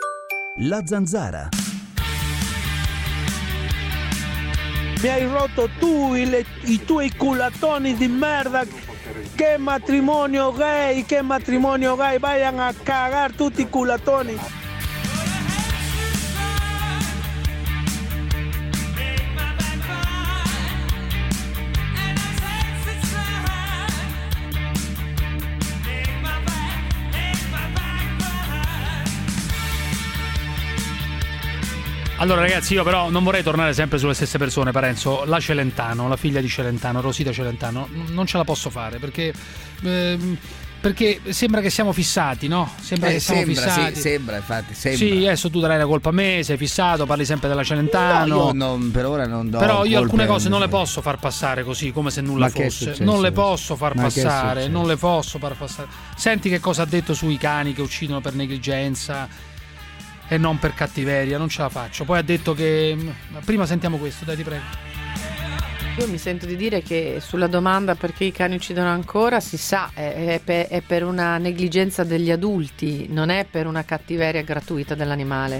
La Zanzara. Mi hai rotto tu i, le- i tuoi culatoni di merda. Che matrimonio gay, che matrimonio gay. Vayan a cagar tutti i culatoni. Allora ragazzi, io però non vorrei tornare sempre sulle stesse persone, Parenzo. La Celentano, la figlia di Celentano, Rosita Celentano, n- non ce la posso fare perché ehm, perché sembra che siamo fissati, no? Sembra Eh, che siamo sembra, fissati. sì, sembra, infatti, sembra. Sì, adesso tu darai la colpa a me, sei fissato, parli sempre della Celentano. No, io non- per ora non do Però io alcune colpe- cose non le posso far passare così, come se nulla Ma che è fosse. successo Non le adesso? posso far Ma che è passare, successo? non le posso far passare. Senti che cosa ha detto sui cani che uccidono per negligenza e non per cattiveria, non ce la faccio. Poi ha detto che prima sentiamo questo, dai, ti prego. Io mi sento di dire che sulla domanda perché i cani uccidono ancora si sa, è, è per, è per una negligenza degli adulti, non è per una cattiveria gratuita dell'animale.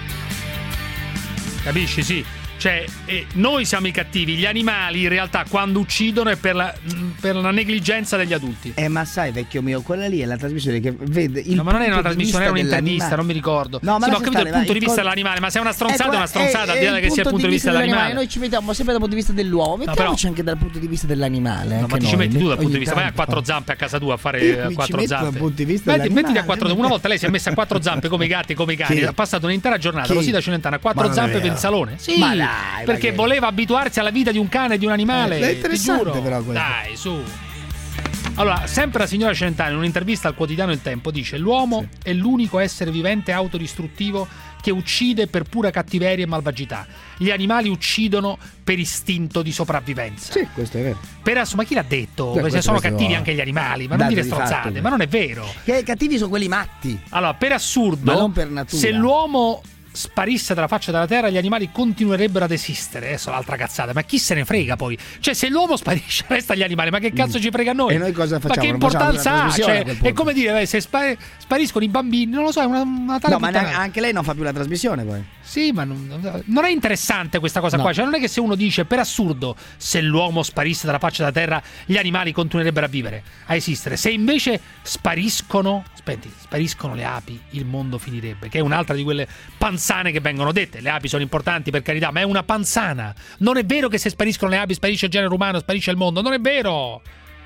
Capisci? Sì. Cioè, eh, noi siamo i cattivi, gli animali in realtà quando uccidono è per la, per la negligenza degli adulti. Eh, ma sai, vecchio mio, quella lì è la trasmissione che vede il No, ma non è una punto di trasmissione, era vista un'intervista, dell'animale. non mi ricordo. No, ma sì, ma ho lascia capito il stare, punto ma di il vista co- dell'animale, ma se è una stronzata Ecco, è una stronzata, è- al di là è che sia il punto di vista dell'animale. Noi ci mettiamo sempre dal punto di vista dell'uomo, mettiamoci anche dal punto di vista dell'animale. No, anche ma ti ci noi, metti tu dal punto ogni di vista, vai a tanto. quattro zampe a casa tua a fare Io eh, mi ci quattro metto zampe. dal punto di vista Metti, dell'animale. mettiti a quattro, una volta lei si è messa a quattro zampe come i gatti e come i cani, Chi? ha passato un'intera giornata, Chi? Rosita Celentano a quattro Ma non è zampe per vero. il salone. Sì, Ma dai, perché ma che- voleva abituarsi alla vita di un cane e di un animale. Eh, è ti interessante giuro. però questo. Dai, su. Allora, sempre la signora Celentano in un'intervista al quotidiano Il Tempo dice: l'uomo sì. è l'unico essere vivente autodistruttivo che uccide per pura cattiveria e malvagità. Gli animali uccidono per istinto di sopravvivenza. Sì, questo è vero. Per ass- ma chi l'ha detto? Beh, Perché sono questo cattivi è... anche gli animali, ma non dire stronzate, fatto, ma non è vero. Che i cattivi sono quelli matti. Allora, per assurdo, ma non per natura. Se l'uomo sparisse dalla faccia della terra, gli animali continuerebbero ad esistere. Adesso l'altra cazzata, ma chi se ne frega poi? Cioè, se l'uomo sparisce, resta gli animali, ma che cazzo mm. ci frega a noi? E noi cosa facciamo? Ma che importanza ha? Cioè, è come dire, beh, se spar- spariscono i bambini, non lo so, è una, una tale no, ma puttana. anche lei non fa più la trasmissione poi. Sì, ma non, non è interessante questa cosa no. qua. Cioè, non è che se uno dice, per assurdo, se l'uomo sparisse dalla faccia della terra, gli animali continuerebbero a vivere, a esistere. Se invece spariscono, aspetti, spariscono le api, il mondo finirebbe. Che è un'altra di quelle panzane che vengono dette. Le api sono importanti, per carità, ma è una panzana. Non è vero che se spariscono le api sparisce il genere umano, sparisce il mondo. Non è vero.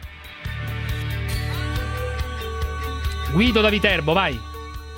Guido da Viterbo, vai.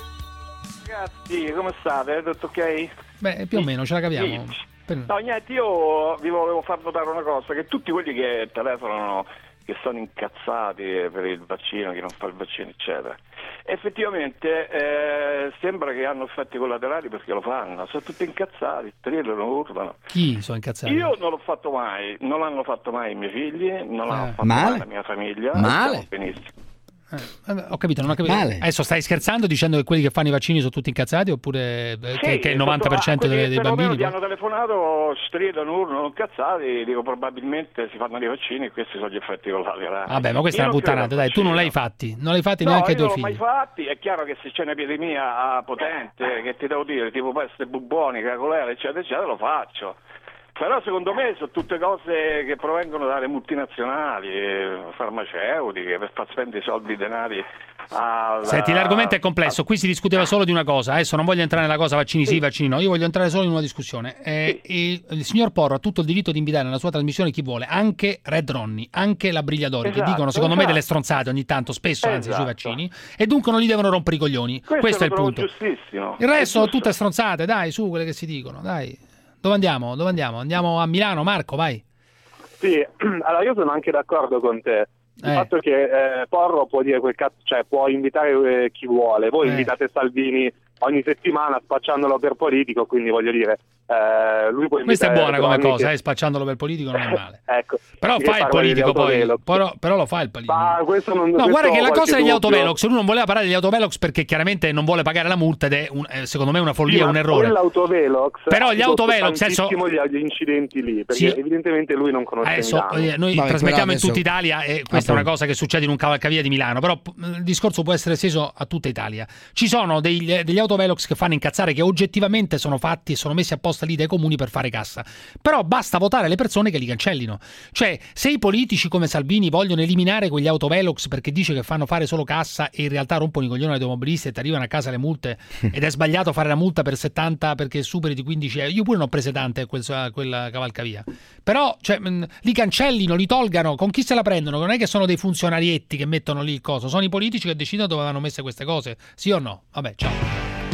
Ragazzi, come state? Tutto ok? Beh, più o meno, ce la capiamo. Sì. Per... No, niente, io vi volevo far notare una cosa, che tutti quelli che telefonano, che sono incazzati per il vaccino, chi non fa il vaccino, eccetera, effettivamente eh, sembra che hanno effetti collaterali perché lo fanno, sono tutti incazzati, strillano, urlano. Chi sono incazzati? Io non l'ho fatto mai, non l'hanno fatto mai i miei figli, non l'hanno eh. fatto Male? mai la mia famiglia. Male? Benissimo. Eh, ho capito, non ho capito. Male. Adesso stai scherzando dicendo che quelli che fanno i vaccini sono tutti incazzati oppure sì, che, che il novanta per cento dei, dei bambini ti hanno telefonato, stridano, urlano, incazzati, dico probabilmente si fanno dei vaccini e questi sono gli effetti collaterali. Vabbè, ma questa io è una puttanata, dai, tu non l'hai fatti, non l'hai fatti no, neanche ai tuoi figli. No, figli. non l'ho mai fatti, è chiaro che se c'è un'epidemia potente, che ti devo dire, tipo peste bubonica, colera, eccetera, eccetera, lo faccio. Però secondo me sono tutte cose che provengono dalle multinazionali, farmaceutiche, per far spendere i soldi, i denari. Alla... Senti, l'argomento è complesso, qui si discuteva solo di una cosa, adesso non voglio entrare nella cosa vaccini sì, sì vaccini no, io voglio entrare solo in una discussione. Eh, sì. il, il signor Porro ha tutto il diritto di invitare nella sua trasmissione chi vuole, anche Red Ronnie, anche la Brigliadori, esatto, che dicono secondo esatto. me delle stronzate ogni tanto, spesso anzi esatto. sui vaccini, e dunque non gli devono rompere i coglioni. Questo, Questo è il punto. Giustissimo. Il resto sono tutte stronzate, dai, su quelle che si dicono, dai. Dove andiamo? Dove andiamo? Andiamo a Milano, Marco, vai. Sì, allora io sono anche d'accordo con te. Il eh. fatto che eh, Porro può dire quel cazzo, cioè può invitare eh, chi vuole. Voi eh. invitate Salvini ogni settimana spacciandolo per politico, quindi voglio dire, eh, lui può questa è buona come cosa, che... eh, spacciandolo per politico non è male. Ecco, però fa il politico poi, però, però lo fa il politico. Ma questo non, no, questo guarda che la cosa degli dubbio. autovelox, lui non voleva parlare degli autovelox perché chiaramente non vuole pagare la multa ed è un, eh, secondo me una follia, sì, un errore. L'autovelox però gli autovelox adesso gli incidenti lì, perché sì. evidentemente lui non conosce adesso, Milano. Noi Vabbè, trasmettiamo adesso... in tutta Italia e questa ah, è una cosa che succede in un cavalcavia di Milano, però il discorso può essere esteso a tutta Italia. Ci sono degli, degli autovelox che fanno incazzare, che oggettivamente sono fatti e sono messi apposta lì dai comuni per fare cassa, però basta votare le persone che li cancellino. Cioè, se i politici come Salvini vogliono eliminare quegli autovelox perché dice che fanno fare solo cassa e in realtà rompono i coglioni ai automobilisti e ti arrivano a casa le multe ed è sbagliato fare la multa per settanta perché superi di quindici euro, io pure ne ho prese tante quel, quella cavalcavia, però cioè, li cancellino, li tolgano, con chi se la prendono? Non è che sono dei funzionarietti che mettono lì il coso, sono i politici che decidono dove vanno messe queste cose, sì o no? Vabbè, ciao.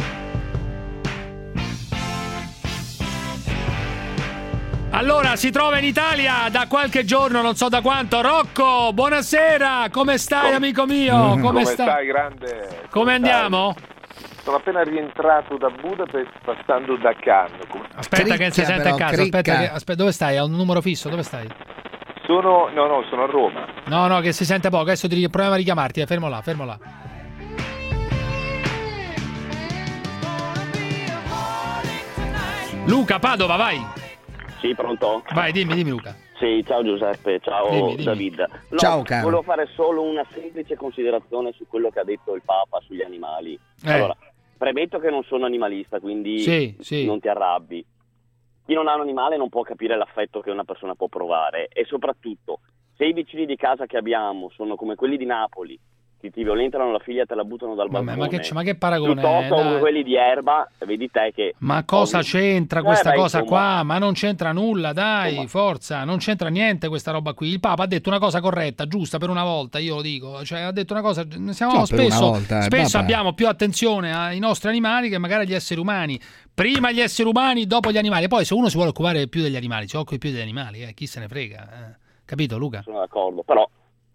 Allora, si trova in Italia da qualche giorno, non so da quanto, Rocco, buonasera, come stai come, amico mio? Come, come sta? stai grande? Come, come andiamo? Stai? Sono appena rientrato da Budapest passando da Cannes. Aspetta cricca, che si sente però, a casa, aspetta, che, aspetta, dove stai? Ha un numero fisso, dove stai? Sono, no no, sono a Roma. No no, che si sente poco, adesso ti proviamo a richiamarti, eh, fermo là, fermo là. Luca, Padova, vai. Sì, pronto? Vai, dimmi, dimmi Luca. Sì, ciao Giuseppe, ciao dimmi, dimmi. David. No, ciao caro. Volevo fare solo una semplice considerazione su quello che ha detto il Papa sugli animali. Eh. Allora, premetto che non sono animalista, quindi sì, sì. non ti arrabbi. Chi non ha un animale non può capire l'affetto che una persona può provare e soprattutto, se i vicini di casa che abbiamo sono come quelli di Napoli, che ti violentano la figlia e te la buttano dal balcone, ma che, ma che paragone piuttosto è, come quelli di Erba, vedi te che ma cosa ogni... c'entra questa eh, beh, cosa insomma... qua? Ma non c'entra nulla, dai, insomma. Forza, non c'entra niente questa roba qui. Il Papa ha detto una cosa corretta, giusta per una volta, io lo dico, cioè ha detto una cosa, siamo no, spesso, volta, spesso abbiamo più attenzione ai nostri animali che magari agli esseri umani. Prima gli esseri umani, dopo gli animali. Poi se uno si vuole occupare più degli animali, si occupa più degli animali, eh, chi se ne frega, eh. Capito Luca? Sono d'accordo, però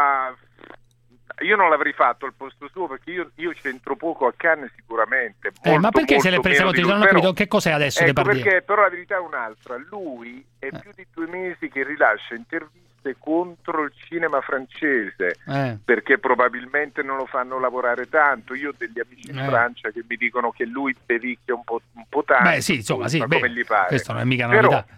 ma Io non l'avrei fatto al posto suo perché io, io c'entro poco a Cannes sicuramente. Eh, molto, ma perché se molto le prese meno di non ho lui, capito però- che cos'è adesso Ecco, Depardieu? perché però la verità è un'altra. Lui è più di due mesi che rilascia interviste contro il cinema francese Eh. perché probabilmente non lo fanno lavorare tanto. Io ho degli amici in Eh. Francia che mi dicono che lui bevicchia un po', un po' tanto. Beh, sì, insomma, sì, ma beh, come gli pare. questo non è mica una Però- novità.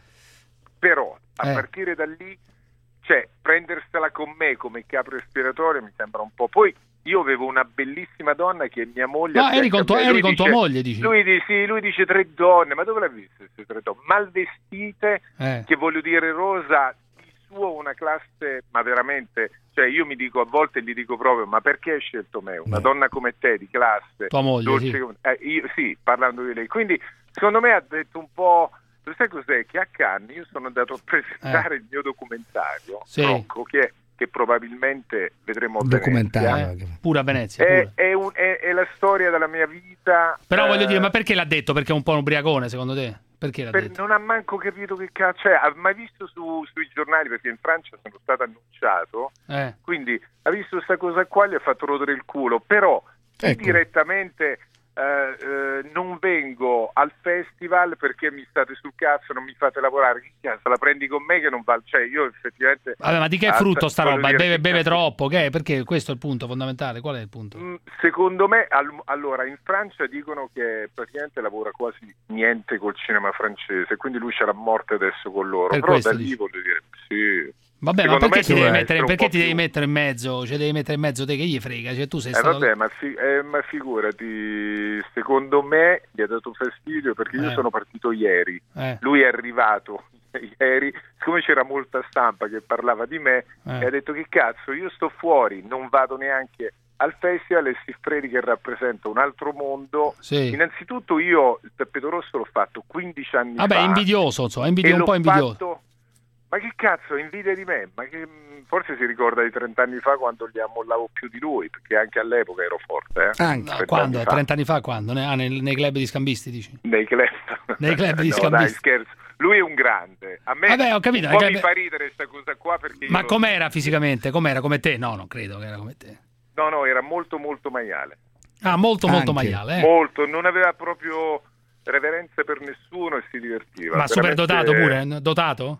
Però a Eh. partire da lì, cioè prendersela con me come capo espiatorio mi sembra un po'. Poi io avevo una bellissima donna che è mia moglie. No, a eri fianco con a tua- me. eri Lui con tua dice- moglie, dici? Lui dice, sì, lui dice tre donne, ma dove l'ha viste queste tre donne? Mal vestite, Eh. che voglio dire Rosa, di suo una classe, ma veramente, cioè io mi dico a volte gli dico proprio, ma perché hai scelto me? Una donna come te, di classe. Tua moglie, dolce sì. come- eh, io, sì, parlando di lei. Quindi secondo me ha detto un po'. Lo sai cos'è? Che a Cannes io sono andato a presentare Eh. il mio documentario, Sì. Rocco, che, che probabilmente vedremo a Documentario. Venezia. Eh, pure a Venezia. È, pure. è un- è- è la storia della mia vita. Però eh, voglio dire, ma perché l'ha detto? Perché è un po' un ubriacone, secondo te? Perché l'ha per- detto? non ha manco capito che cazzo, cioè, ha mai visto su- sui giornali, perché in Francia sono stato annunciato, Eh. quindi ha visto questa cosa qua, gli ha fatto rodere il culo, però Ecco. direttamente eh, eh, non vengo al festival perché mi state sul cazzo, non mi fate lavorare, che cazzo, la prendi con me che non va, cioè io effettivamente. Vabbè, ma di che è Ah, frutto sta voglio roba? dire, Beve, che beve cazzo- troppo, che è? Perché questo è il punto fondamentale. Qual è il punto? Mm, Secondo me, al- allora, in Francia dicono che praticamente lavora quasi niente col cinema francese, quindi lui c'è la morte adesso con loro. Per Però questo da lì dici. voglio dire, sì. Vabbè, ma Secondo perché me ti devi doveva mettere, essere un perché po' ti devi più- mettere in mezzo? Cioè devi mettere in mezzo te che gli frega? Cioè tu sei Eh stato... vabbè, ma, fi- eh, ma figurati, secondo me gli ha dato fastidio perché io Eh. sono partito ieri, Eh. lui è arrivato ieri, siccome c'era molta stampa che parlava di me, Eh. e ha detto che cazzo, io sto fuori, non vado neanche al festival e Siffredi che rappresenta un altro mondo. Sì. Innanzitutto io il tappeto rosso l'ho fatto quindici anni Vabbè, fa. invidioso, insomma, e invidio, un l'ho po' invidioso. fatto- Ma che cazzo, invidia di me? Ma che, mh, forse si ricorda di trent'anni fa quando gli ammollavo più di lui, perché anche all'epoca ero forte. Eh? Anche. No, trent'anni quando? fa. trent'anni fa quando? Ne- Ah, nei, nei club di scambisti, dici? Nei club. Nei club di No, scambisti. dai, scherzo. Lui è un grande. A me Vabbè, ho capito, un nei po' club- mi fa ridere questa cosa qua perché Ma io- com'era fisicamente? Com'era? Come te? No, non credo che era come te. No, no, era molto molto maiale. Ah, molto, molto Anche. maiale, eh? Molto, non aveva proprio reverenze per nessuno e si divertiva. Ma super Veramente- dotato pure? No, Dotato?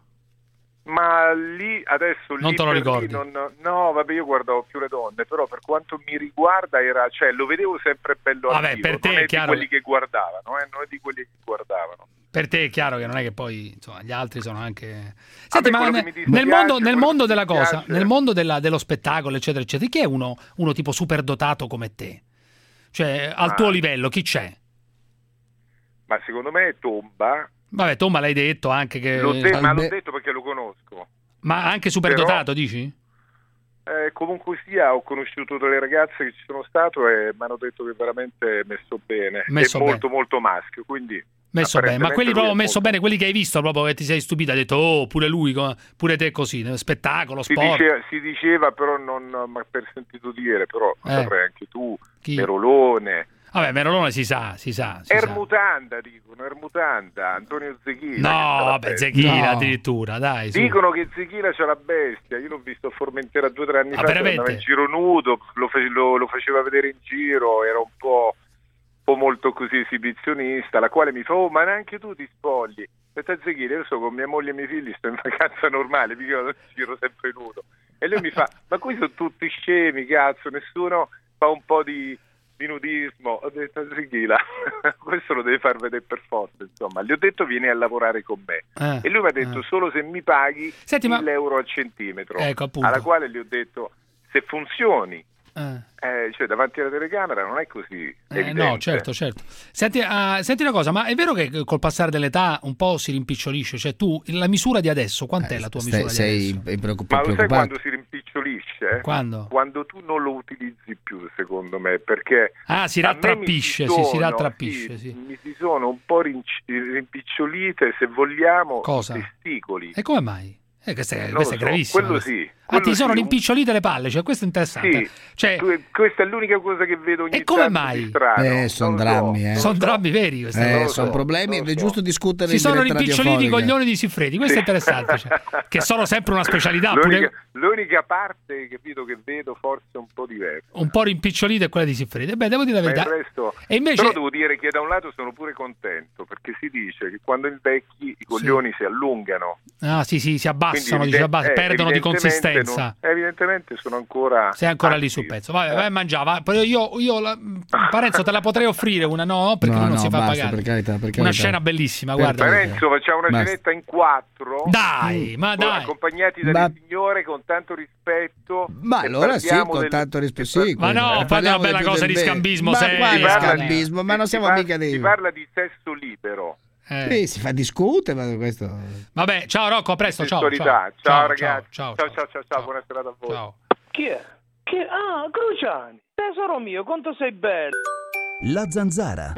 Ma lì adesso Non lì te lo per ricordi? lì non- no, vabbè, io guardavo più le donne, però per quanto mi riguarda era, cioè, lo vedevo sempre bello Vabbè, attivo, per te non è è chiaro di quelli che- che guardavano, eh, non è di quelli che guardavano. Per te è chiaro che non è che poi insomma, gli altri sono anche. Senti, me ma quello ne- che mi dispiace, nel mondo, nel quello mondo che mi della cosa, dispiace- nel mondo della- dello spettacolo, eccetera, eccetera, chi è uno, uno tipo super dotato come te? Cioè, al Ah. tuo livello, chi c'è? Ma secondo me è Tomba, Vabbè, tu me l'hai detto anche che. l'ho de- ma l'ho Salve. detto perché lo conosco. Ma anche super Però- dotato, dici? Eh, comunque sia, ho conosciuto delle ragazze che ci sono stato e mi hanno detto che è veramente messo bene, Messo è molto molto maschio, quindi Messo bene, ma apparentemente quelli lui proprio è messo molto- bene, quelli che hai visto proprio che ti sei stupito, hai detto oh, pure lui, co- pure te così, spettacolo, Si sport. diceva, si diceva però non ma per sentito dire, però lo Eh. saprai anche tu, Chi? Merolone, Vabbè, Merolone si sa, si sa. Si sa. Ermutanda dicono, Ermutanda, Antonio Zechila. No, vabbè, Zechila No. addirittura, dai. su. Dicono che Zechila c'ha la bestia, io l'ho visto a Formentera due o tre anni Ah, fa, veramente? andava in giro nudo, lo, fe- lo- lo faceva vedere in giro, era un po', un po' molto così esibizionista, la quale mi fa, oh ma neanche tu ti spogli. Aspetta Zechila, io sto con mia moglie e i miei figli, sto in vacanza normale, mica vado in giro sempre nudo. E lui mi fa, ma qui sono tutti scemi, cazzo, nessuno fa un po' di... di nudismo. Ho detto Zechila, questo lo deve far vedere per forza, insomma. Gli ho detto vieni a lavorare con me Eh, e lui mi ha detto eh. solo se mi paghi Senti, ma- mille euro al centimetro. Ecco, appunto. Alla quale gli ho detto se funzioni, Eh. eh, cioè davanti alla telecamera non è così Eh, evidente. no, certo, certo. Senti, ah, senti una cosa, ma è vero che col passare dell'età un po' si rimpicciolisce? Cioè tu, la misura di adesso, quant'è la tua Stai- misura di sei adesso? preoccup- Ma lo sai preoccupato? quando si rimpicciolisce? Quando? Quando tu non lo utilizzi più, secondo me, perché Ah, si a me rattrappisce, mi sì, si sono- rattrappisce, sì. Mi si sono un po' rinci- rimpicciolite, se vogliamo, Cosa? i testicoli. E come mai? Eh, questo è, Non questo è lo so, gravissimo. quello sì. Ah, ti quello sono sì. rimpicciolite le palle, cioè questo è interessante. Sì, Cioè, que- questa è l'unica cosa che vedo ogni e come tanto mai? di strano. Eh, sono Non lo drammi, so. eh. sono drammi veri questi. Eh, sono problemi ed è giusto discutere Si in sono diretta rimpiccioliti i radiofonica. coglioni di Siffredi, questo è interessante, cioè, che sono sempre una specialità. L'unica, Pure l'unica parte capito, che vedo forse un po' diversa. un po' rimpicciolita è quella di Siffredi. Beh, devo dire la Ma verità. il resto... E invece... Però devo dire che da un lato sono pure contento, perché si dice che quando invecchi i coglioni si allungano. Ah, sì, sì, si abbassano, Quindi, dice, abbass- eh, perdono di evidentemente consistenza. non- evidentemente sono ancora Sei ancora attivi. lì sul pezzo. Vai, vai a mangiare. vai. Poi Io, io la... Parenzo, te la potrei offrire una, no? Perché No, lui non no, si fa basta, pagare. per carità, per carità. Una scena bellissima, Per guarda. Parenzo, facciamo una Basta. cenetta in quattro. Dai, ma Poi dai. accompagnati dalle Ma- signore con tanto rispetto. Ma e allora sì, parliamo con del- tanto rispetto. Sì, Ma no, fate parliamo una bella più cosa del di bene. scambismo Ma seria. quale Si parla di- scambismo? Ma non si siamo parla- mica dei... Si parla di sesso libero. Eh. Sì, si fa discutere, ma questo... Vabbè, ciao Rocco, a presto. Ciao, Sessualità. ciao, Ciao, ciao, ragazzi. Ciao, ciao, ciao, ciao, ciao, buona serata a voi. ciao. Chi è? Chi è? Ah, Cruciani. Tesoro mio, quanto sei bello. La Zanzara.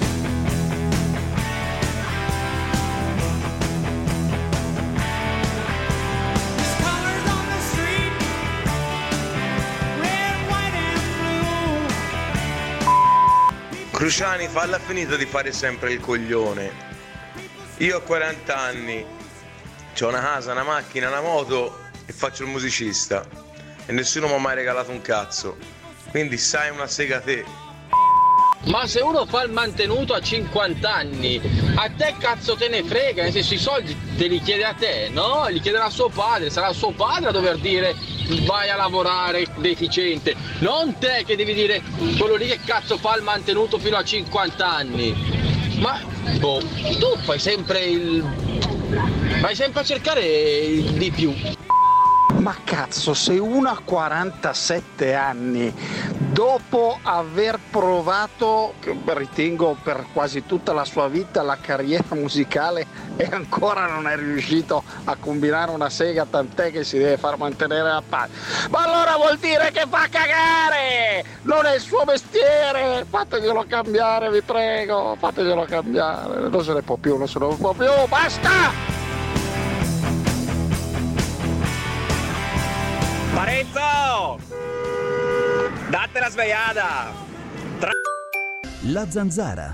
Cruciani, falla finita di fare sempre il coglione. Io ho quaranta anni, ho una casa, una macchina, una moto e faccio il musicista. E nessuno mi ha mai regalato un cazzo. Quindi sai una sega te. Ma se uno fa il mantenuto a cinquanta anni, a te cazzo te ne frega, nel senso i soldi te li chiede a te, no? Li chiederà suo padre, sarà suo padre a dover dire vai a lavorare deficiente, non te che devi dire quello lì che cazzo fa il mantenuto fino a cinquanta anni. Ma boh, tu fai sempre il... vai sempre a cercare il di più. Ma cazzo, se uno ha quarantasette anni, dopo aver provato, che ritengo per quasi tutta la sua vita, la carriera musicale e ancora non è riuscito a combinare una sega, tant'è che si deve far mantenere la pace. Ma allora vuol dire che fa cagare! Non è il suo mestiere! Fateglielo cambiare, vi prego! Fateglielo cambiare! Non se ne può più, non se ne può più! Basta! Parenzo! Date la svegliata! Tra- La Zanzara.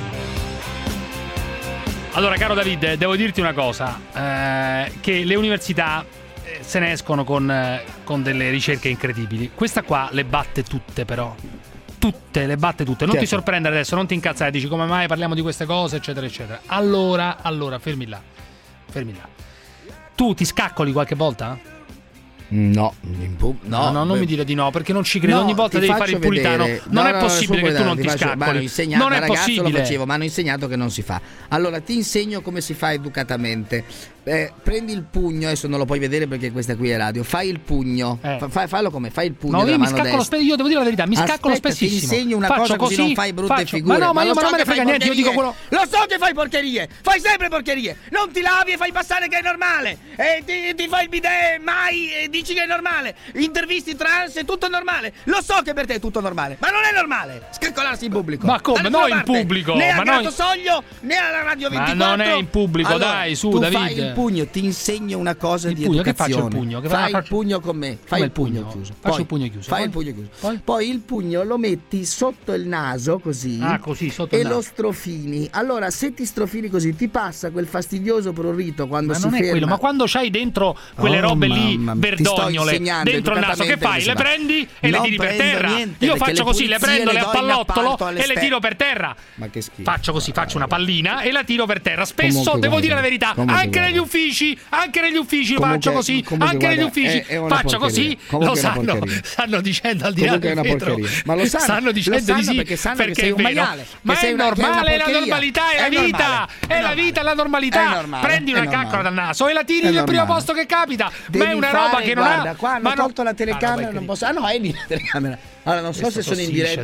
Allora, caro David, devo dirti una cosa, eh, che le università eh, se ne escono con, eh, con delle ricerche incredibili. Questa qua le batte tutte, però. Tutte, le batte tutte. Non Certo. ti sorprendere adesso, non ti incazzare, dici come mai parliamo di queste cose, eccetera, eccetera. Allora, allora, fermi là. Fermi là. Tu ti scaccoli qualche volta? No, in pub- No, no, non beh. mi dire di no, perché non ci credo. No, Ogni volta ti devi faccio fare il puritano. vedere. Non No, è no, possibile nessun che tu non puritano, ti faccio- ma scaccoli. hanno insegnato, Non è da ragazzo possibile. lo facevo, ma hanno insegnato che non si fa. Allora ti insegno come si fa educatamente. Eh, prendi il pugno, adesso non lo puoi vedere perché questa qui è radio. Fai il pugno, Eh. Fa- fai- fallo come? Fai il pugno No, della io mi mano scaccolo destra. spe- io devo dire la verità, mi scaccolo Aspetta, spessissimo. Ti insegno una Faccio cosa così, non così, fai brutte faccio- figure. Ma no, ma io lo ma non so me ne che fai frega niente, io dico porcherie. quello. Lo so che fai porcherie, fai sempre porcherie. Non ti lavi e fai passare che è normale. E ti, ti fai il bidet mai e dici che è normale. Intervisti trans è tutto normale. Lo so che per te è tutto normale, ma non è normale scaccolarsi in pubblico. Ma come? Da No, nessuna in parte. pubblico, Né ma a no in- Grattosoglio né alla Radio Ma ventiquattro. non è in pubblico, Allora, dai, su, tu David. fai il pugno, ti insegno una cosa Il di pugno, che educazione. faccio il pugno? Che fai faccio- il pugno con me, fai Come il il pugno, pugno? chiuso. Faccio Poi, il pugno chiuso, Fai poi? il pugno chiuso. Poi? Poi il pugno lo metti sotto il naso così. Ah, così, sotto e il naso. lo strofini. Allora, se ti strofini così, ti passa quel fastidioso prurito quando Ma si non è ferma. quello, ma quando c'hai dentro quelle Oh, robe lì mamma mia, ti sto verdognole insegnando dentro il naso, che educatamente fai? come Le si fa. prendi e le Non tiri per prendo terra? niente, Io perché faccio le così, le pulizie prendo le le a do in pallottolo appalto e le all'esterno. tiro per terra. Ma che schifo. Faccio così, faccio una pallina e la tiro per terra. Spesso, Comunque, devo guarda, dire la verità, comunque, anche guarda. negli uffici, anche negli uffici Comunque- faccio così, comunque, anche negli guarda, uffici è- è una faccio così. porcheria. Comunque Lo è una sanno, porcheria. stanno dicendo al di là Comunque è del una vetro. porcheria. Ma lo sanno, stanno lo dicendo sanno di sì perché sanno che perché sei è un vero. maiale, Ma che sei è una- che è una normale, è la porcheria. normalità, è la È vita, normale, è è la normale. vita, è la È normalità. normale, Prendi è una normale. caccola dal naso e la tiri È nel primo normale. posto che capita. Devi Ma è una fare, roba che non guarda, ha. qua hanno ma no- tolto la Ah, telecamera, no, non posso. Ah no, è lì la telecamera. Allora non so Questo se sono in tossisce diretta. sempre.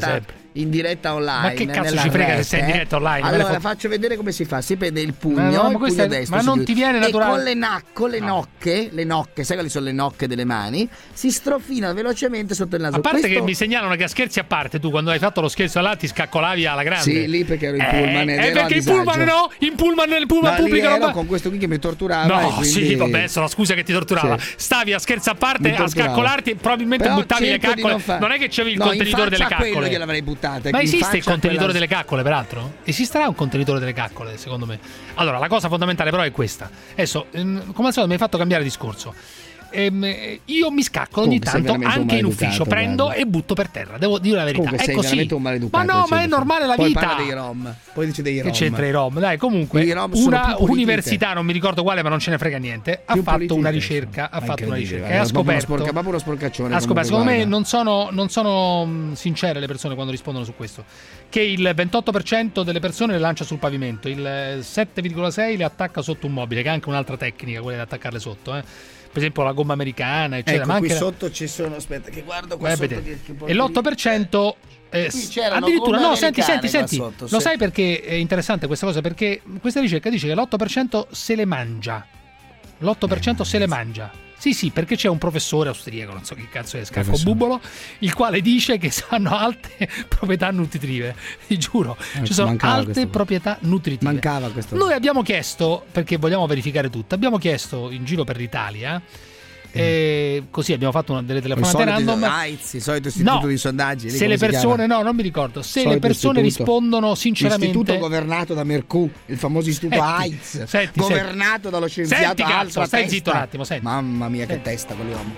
in diretta online. Ma che cazzo nella ci frega rete, se sei in diretta online? Allora fo- faccio vedere come si fa. Si prende il pugno, Ma no, ma il questo pugno è- destro, ma si non chiude. ti viene naturale- E con le, na- con le nocche, le nocche, sai quali sono le nocche delle mani? Si strofina velocemente sotto il naso. A parte Questo- che mi segnalano che a scherzi a parte, tu quando hai fatto lo scherzo là ti scaccolavi alla grande. Sì, lì perché ero in Eh, pullman. ed eh, ero a perché in disagio. pullman no? In pullman nel pullman Ma lì pubblico ero non va- con questo qui che mi torturava. e No, quindi- sì, vabbè, sono la scusa che ti torturava. Sì. Stavi a scherzo a parte Mi a torturava. scaccolarti e probabilmente Però buttavi le cerco di caccole. non fa- Non è che c'avevi il No, contenitore in delle faccia a quello caccole. gliel'avrei buttata. Ma in esiste faccia il a contenitore quella- delle caccole, peraltro? Esisterà un contenitore delle caccole, secondo me. Allora, la cosa fondamentale però è questa. Adesso, ehm, come al solito mi hai fatto cambiare discorso. Ehm, eh, io mi scaccolo ogni Comunque sei tanto veramente un anche in maleducato, ufficio, prendo guarda. e butto per terra. Devo dire la verità. Comunque È sei così. veramente un maleducato. Ma no, ma è Cedro. normale la Poi vita. parla dei rom. Poi dice dei Che rom. c'entra i rom? Dai, comunque, I rom sono una più puliti università, non mi ricordo quale, ma non ce ne frega niente, ha Più fatto puliti una di te, ricerca, ha Ma fatto una incredibile, ricerca guarda, e ha proprio uno scoperto sporca- proprio uno sporcaccione. ha scoperto, secondo me guarda. non sono, non sono mh, sincere le persone quando rispondono su questo, che il ventotto per cento delle persone le lancia sul pavimento, il sette virgola sei le attacca sotto un mobile, che è anche un'altra tecnica, quella di attaccarle sotto, eh. Per esempio la gomma americana, eccetera. Ecco, ma qui anche la- sotto ci sono. Aspetta, che guardo qua Vai a sotto. vedere. Che, che E l'otto per cento eh, Qui s- c'erano addirittura gomme no, senti, senti, americane senti. qua sotto, Lo sì. sai perché è interessante questa cosa? Perché questa ricerca dice che l'otto per cento se le mangia. L'otto per cento se le mangia. Sì, sì, perché c'è un professore austriaco, non so che cazzo è, Scacco Professore. Bubbolo, il quale dice che hanno alte proprietà nutritive. Ti giuro, Eh, ci sono mancava alte questo. proprietà nutritive. Mancava questo. Noi abbiamo chiesto, perché vogliamo verificare tutto, abbiamo chiesto in giro per l'Italia, e così abbiamo fatto una delle Il telefonate solito random. A I Z, il solito istituto No, di sondaggi. lì se come le si chiama? persone, no, non mi ricordo. Se Solito le persone istituto. rispondono sinceramente. Istituto governato da Mercù, il famoso istituto Senti, A I Z, senti, governato senti. dallo scienziato Senti, cazzo, Altra stai Testa. zitto un attimo, senti. Mamma mia, che Senti. testa quell'uomo.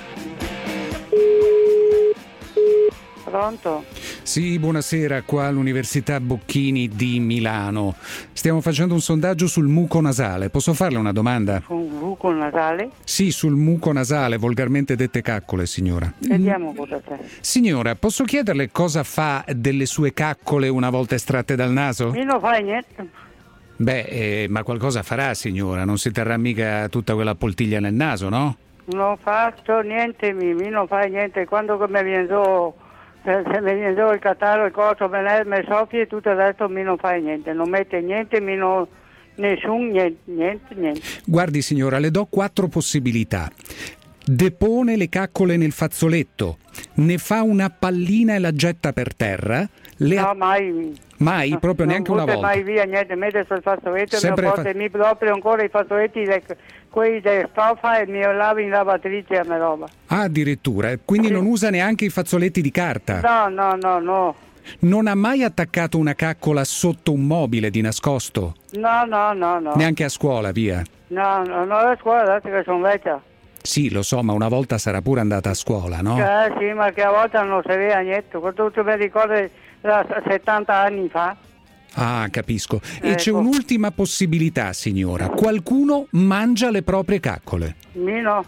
Pronto? Sì, buonasera, qua all'Università Bocchini di Milano. Stiamo facendo un sondaggio sul muco nasale. Posso farle una domanda? Un buco nasale? Sì, sul muco nasale, volgarmente dette caccole, signora. Vediamo cosa c'è. Signora, posso chiederle cosa fa delle sue caccole una volta estratte dal naso? Mi non fai niente. Beh, eh, ma qualcosa farà, signora. Non si terrà mica tutta quella poltiglia nel naso, no? Non faccio niente, mi, mi non fai niente. Quando che mi viene giù, se, se mi viene giù il catarro, il coso, me ne me soffi e tutto il resto mi non fai niente. Non mette niente, mi non... Nessun niente, niente, niente. Guardi, signora, le do quattro possibilità. Depone le caccole nel fazzoletto, ne fa una pallina e la getta per terra. Le No, a- mai. Mai? No, Proprio non neanche una butta volta? mai via niente, mette sul fazzoletto, Sempre mi fa- porta mi proprio ancora i fazzoletti, de, quelli di stoffa e mi lavo in lavatrice e me roba. Ah, addirittura. Quindi non usa neanche i fazzoletti di carta? No, no, no, no. Non ha mai attaccato una caccola sotto un mobile di nascosto? No, no, no, no. Neanche a scuola, via? No, no, no, a scuola adesso che sono vecchia. Sì, lo so, ma una volta sarà pure andata a scuola, no? Eh sì, ma che a volte non si vede niente, questo tu mi ricordi da settanta anni fa. Ah, capisco. E Ecco. c'è un'ultima possibilità, signora. Qualcuno mangia le proprie caccole. Mi no.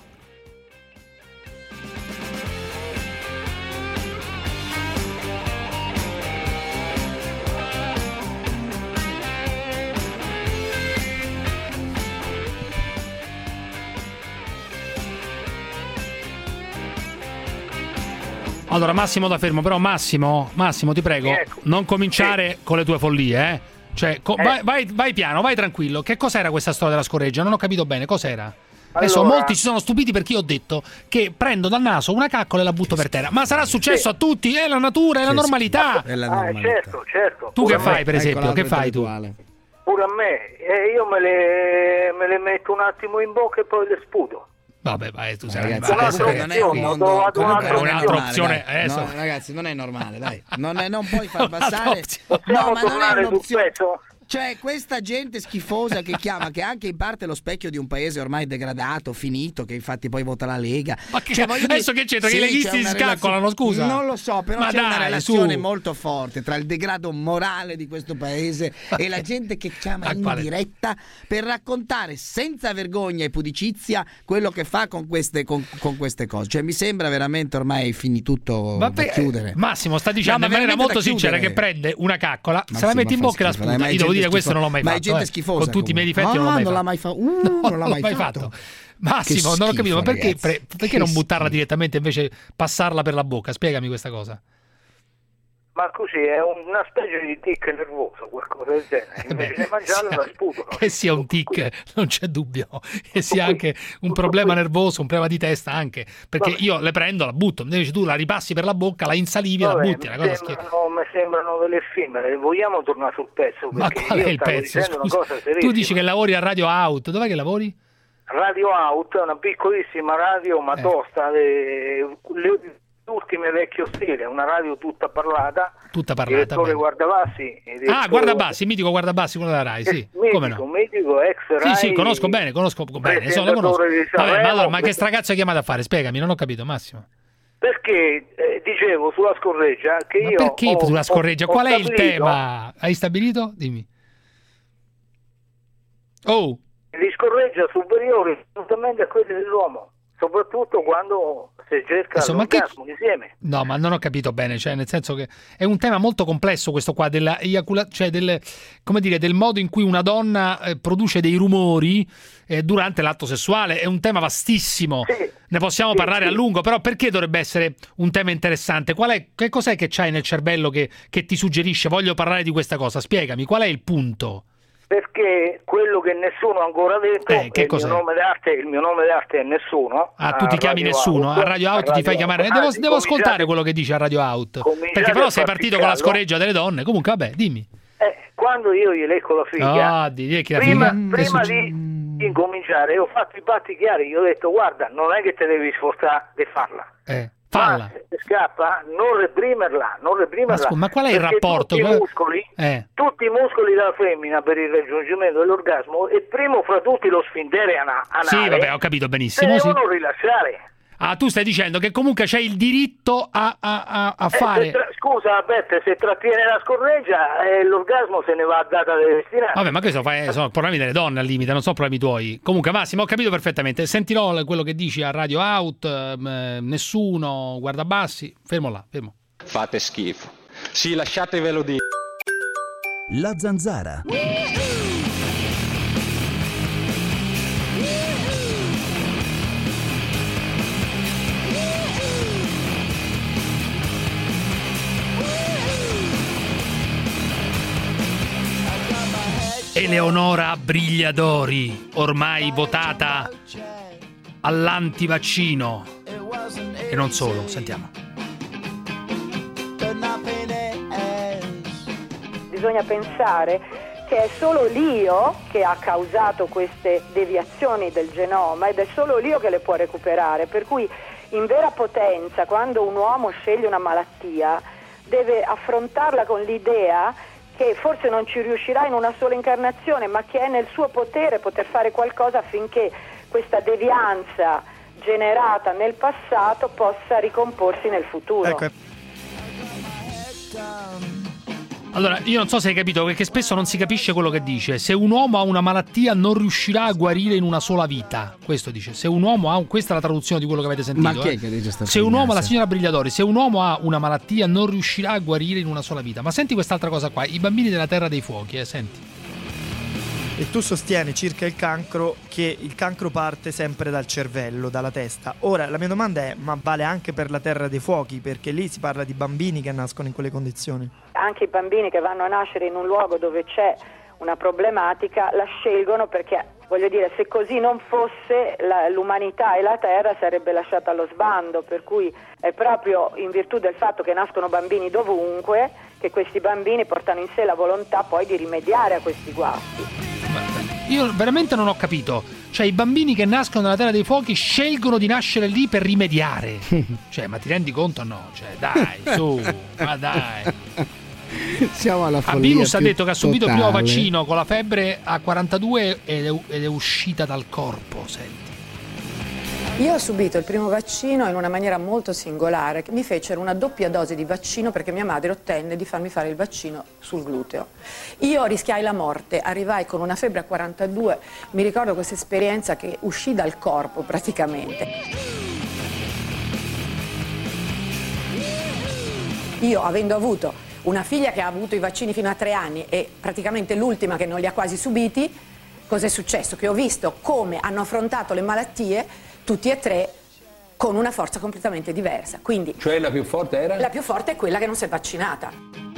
Allora, Massimo da fermo, però Massimo, Massimo, ti prego, Ecco. non cominciare con le tue follie, eh? Cioè, co- Eh. vai, vai, vai piano, vai tranquillo. Che cos'era questa storia della scoreggia? Non ho capito bene, cos'era? Adesso Allora- molti si sono stupiti perché io ho detto che prendo dal naso una caccola e la butto per terra. Ma sarà successo Sì. a tutti, è la natura, è la Sì, sì. normalità. È la normalità. Ah, certo, certo. Tu Pure che a fai, me. per Ecco esempio? Che l'altro fai tu? Pure a me, e io me le, me le metto un attimo in bocca e poi le sputo. Vabbè, vai, tu sei Ragazzi, animale. adesso non è un mondo, trovato comunque un'altra non è un'altra normale, opzione, dai. adesso. No, ragazzi, non è normale, dai. Non, è- non puoi far Un'altra passare. opzione. No, ma non è tornare sul un'opzione. pezzo? Cioè, questa gente schifosa che chiama, che è anche in parte lo specchio di un paese ormai degradato, finito, che infatti poi vota la Lega. Ma che- Cioè, voglio dire- adesso che c'entra? Che i Sì, leghisti c'è una si scaccolano, relazione- scusa? Non lo so, però Ma c'è una dai, relazione su. molto forte tra il degrado morale di questo paese e la gente che chiama Ma in quale- diretta per raccontare senza vergogna e pudicizia quello che fa con queste, con, con queste cose. Cioè, mi sembra veramente ormai finitutto Ma da per- chiudere. Massimo sta dicendo No, in ma maniera veramente molto da sincera chiudere. che prende una caccola, Ma se la sì, mette ma in fa bocca e la schifo, sputa. dai, ma è Io devo gente dire, questo schifosa. non l'ho mai Ma è fatto. gente eh. schifosa, Con tutti i miei comunque. difetti non l'ho Ah, mai non l'ha fatto. mai fa- uh, non l'ha mai fatto. Massimo, Che non ho capito, ma schifo, perché, ragazzi. pre- perché Che non buttarla direttamente invece passarla per la bocca? Spiegami questa cosa. Ma così è una specie di tic nervoso, qualcosa del genere. Invece di mangiarlo la sputano. Che sia un tic, non c'è dubbio. Che sia anche un problema nervoso, un problema di testa anche. Perché Vabbè. io le prendo, la butto, invece tu la ripassi per la bocca, la insalivi e la butti. Una cosa sembrano, mi sembrano delle effimere. Vogliamo tornare sul pezzo? Ma qual è il pezzo? Scusa, tu dici che lavori a Radio Out, dov'è che lavori? Radio Out è una piccolissima radio, ma eh. tosta, le, le ultime vecchio stile, una radio tutta parlata. Tutta parlata. Direttore Guardabassi. Ah, Guardabassi, mitico Guardabassi, quello della Rai, sì. Mitico, come no? mitico, ex Rai. Sì, sì, conosco bene, conosco bene. Insomma, lo conosco. Vabbè, ma, allora, ma che stracazzo hai chiamato a fare? Spiegami, non ho capito, Massimo. Perché eh, dicevo sulla scorreggia che ma io. Perché ho, sulla scorreggia? Ho, Qual ho è stabilito, il tema? Hai stabilito? Dimmi. Oh. Di scorreggia superiori assolutamente a quelli dell'uomo, soprattutto quando si cerca Insomma, l'orgasmo che... insieme. No, ma non ho capito bene, cioè nel senso che è un tema molto complesso questo qua della eiacula... cioè del, come dire, del modo in cui una donna eh, produce dei rumori eh, durante l'atto sessuale. È un tema vastissimo. Sì, ne possiamo sì, parlare sì. a lungo, però perché dovrebbe essere un tema interessante? Qual è, che cos'è che c'hai nel cervello che, che ti suggerisce voglio parlare di questa cosa? Spiegami, qual è il punto? Perché quello che nessuno ha ancora detto eh, che è il mio nome d'arte, il mio nome d'arte è Nessuno. Ah, tu ti chiami Nessuno? Out, a Radio Out a ti fai chiamare. Out. Devo, devo ascoltare quello che dici a Radio Out. Perché però sei partito con la scorreggia delle donne. Comunque, vabbè, dimmi. Eh, quando io gli lecco la figlia, oh, di, che la prima, figlia? prima di incominciare, ho fatto i patti chiari. Gli ho detto, guarda, non è che te devi sforzare di farla. Eh. Falla. Ma se scappa, non reprimerla, non reprimerla. Ma, scu- ma qual è il rapporto? Tutti, qual... i muscoli, eh. tutti i muscoli della femmina per il raggiungimento dell'orgasmo e primo fra tutti lo sfintere ana- anale. Sì, vabbè, ho capito benissimo. Si sì. devono rilasciare. Ah, tu stai dicendo che comunque c'è il diritto a, a, a, a eh, fare... Tra- scusa, Bette, se trattiene la scorreggia eh, l'orgasmo se ne va a data destinata. Vabbè, ma questo fa, sono problemi delle donne al limite, non sono problemi tuoi. Comunque, Massimo, ho capito perfettamente. Sentirò quello che dici a Radio Out, eh, Nessuno, Guardabassi. Fermo là, fermo. Fate schifo. Sì, lasciatevelo dire. La Zanzara. Eleonora Brigliadori, ormai votata all'antivaccino. E non solo, sentiamo. Bisogna pensare che è solo l'io che ha causato queste deviazioni del genoma ed è solo l'io che le può recuperare, per cui in vera potenza quando un uomo sceglie una malattia deve affrontarla con l'idea che forse non ci riuscirà in una sola incarnazione, ma che è nel suo potere poter fare qualcosa affinché questa devianza generata nel passato possa ricomporsi nel futuro. Ecco. Allora, io non so se hai capito, perché spesso non si capisce quello che dice. Se un uomo ha una malattia non riuscirà a guarire in una sola vita. Questo dice. Se un uomo ha un... Questa è la traduzione di quello che avete sentito. Ma chi è eh? che dice sta Se un uomo, la signora Brigliadori, se un uomo ha una malattia non riuscirà a guarire in una sola vita. Ma senti quest'altra cosa qua, i bambini della Terra dei Fuochi, eh, senti. E tu sostieni circa il cancro che il cancro parte sempre dal cervello, dalla testa. Ora, la mia domanda è, ma vale anche per la Terra dei Fuochi? Perché lì si parla di bambini che nascono in quelle condizioni. Anche i bambini che vanno a nascere in un luogo dove c'è una problematica la scelgono perché, voglio dire, se così non fosse la, l'umanità e la Terra sarebbe lasciata allo sbando, per cui è proprio in virtù del fatto che nascono bambini dovunque che questi bambini portano in sé la volontà poi di rimediare a questi guasti. Io veramente non ho capito. Cioè, i bambini che nascono nella Terra dei Fuochi scelgono di nascere lì per rimediare. Cioè, ma ti rendi conto o no? Cioè, dai, su, ma dai. Siamo alla follia. Abilus ha detto che ha subito il primo totale. vaccino con la febbre a quarantadue ed è, ed è uscita dal corpo, senti. Io ho subito il primo vaccino in una maniera molto singolare, che mi fecero una doppia dose di vaccino perché mia madre ottenne di farmi fare il vaccino sul gluteo. Io rischiai la morte, arrivai con una febbre a quarantadue, mi ricordo questa esperienza che uscì dal corpo praticamente. Io, avendo avuto una figlia che ha avuto i vaccini fino a tre anni e praticamente l'ultima che non li ha quasi subiti, cos'è successo? Che ho visto come hanno affrontato le malattie tutti e tre con una forza completamente diversa. Quindi, cioè la più forte era? La più forte è quella che non si è vaccinata.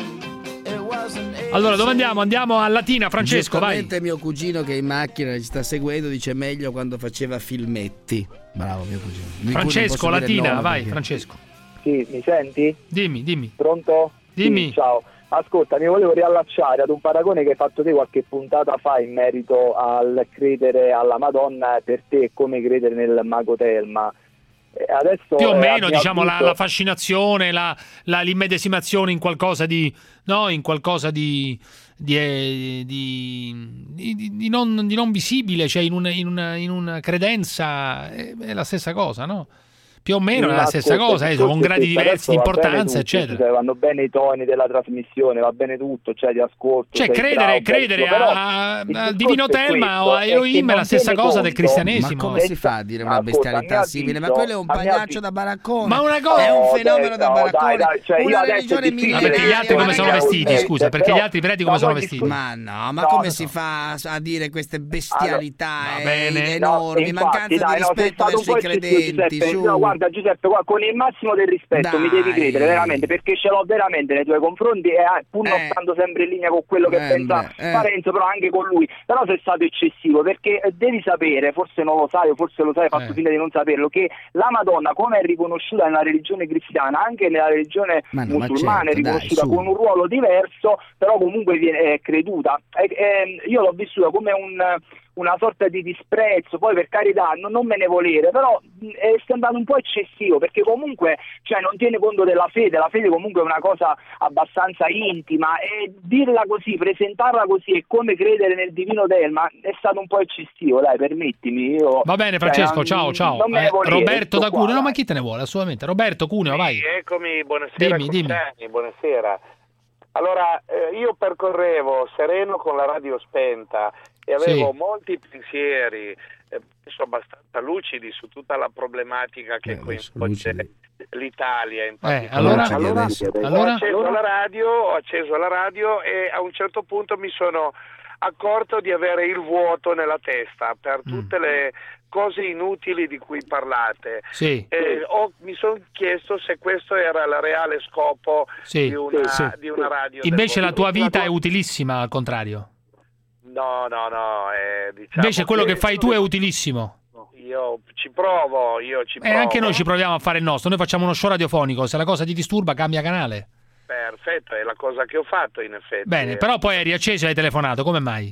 Allora, dove andiamo? Andiamo a Latina, Francesco, vai. Mio cugino che in macchina ci sta seguendo dice meglio quando faceva filmetti. Bravo mio cugino. Di Francesco, Latina, vai, perché... Francesco. Sì, mi senti? Dimmi, dimmi. Pronto? Dimmi. Sì, ciao. Ascolta, mi volevo riallacciare ad un paragone che hai fatto te qualche puntata fa in merito al credere alla Madonna. Per te è come credere nel mago Telma. Adesso più o meno, eh, diciamo, visto... la, la fascinazione, la, la, l'immedesimazione in qualcosa di, no, in qualcosa di, di, eh, di, di, di, non, di non visibile, cioè in una, in una, in una credenza, è, è la stessa cosa, no? Più o meno è la stessa cosa, eh, con gradi diversi di importanza, eccetera. Cioè, vanno bene i toni della trasmissione, va bene tutto, cioè ti ascolto. Cioè credere, credere al divino Telma o a Elohim è la stessa cosa del cristianesimo. Ma come si fa a dire una bestialità simile? Ma quello è un pagliaccio da baraccone. Ma una cosa è un fenomeno da baraccone. Una religione millenaria. Ma perché gli altri come sono vestiti? Scusa, perché gli altri preti come sono vestiti? Ma no, ma come si fa a dire queste bestialità enormi? Mancanza di rispetto verso i credenti. Guarda Giuseppe, con il massimo del rispetto, dai, mi devi credere veramente, perché ce l'ho veramente nei tuoi confronti, e pur non eh, stando sempre in linea con quello che eh, pensa eh. Parenzo, però anche con lui, però sei stato eccessivo, perché devi sapere, forse non lo sai o forse lo sai, hai fatto eh. finta di non saperlo, che la Madonna, come è riconosciuta nella religione cristiana, anche nella religione no, musulmana, certo, è riconosciuta dai, con un ruolo diverso, però comunque viene è creduta. E, e, io l'ho vissuta come un una sorta di disprezzo, poi per carità non, non me ne volere, però è sembrato un po' eccessivo, perché comunque cioè, non tiene conto della fede, la fede comunque è una cosa abbastanza intima, e dirla così, presentarla così e come credere nel divino Telma è stato un po' eccessivo, dai, permettimi. Io, Va bene Francesco, cioè, ciao ciao. Non me ne volere, Roberto da Cuneo, qua, no ma chi te ne vuole, assolutamente. Roberto Cuneo, vai. Sì, eccomi, buonasera. Dimmi, dimmi. Buonasera. Allora, eh, io percorrevo sereno con la radio spenta e avevo sì. molti pensieri, eh, penso abbastanza lucidi su tutta la problematica che eh, coinvolge l'Italia in particolare. Eh, allora, allora, allora, ho acceso la radio, ho acceso la radio e a un certo punto mi sono accorto di avere il vuoto nella testa per tutte mm. le cose inutili di cui parlate. Sì. Eh, ho, mi sono chiesto se questo era il reale scopo sì. di, una, sì. di una radio. Invece la tua vita è utilissima, al contrario. No, no, no. Eh, diciamo Invece quello che, che fai tu è utilissimo. Io ci provo, io ci E provo. eh, anche noi ci proviamo a fare il nostro. Noi facciamo uno show radiofonico. Se la cosa ti disturba, cambia canale. Perfetto, è la cosa che ho fatto in effetti. Bene, però poi hai riacceso e hai telefonato. Come mai?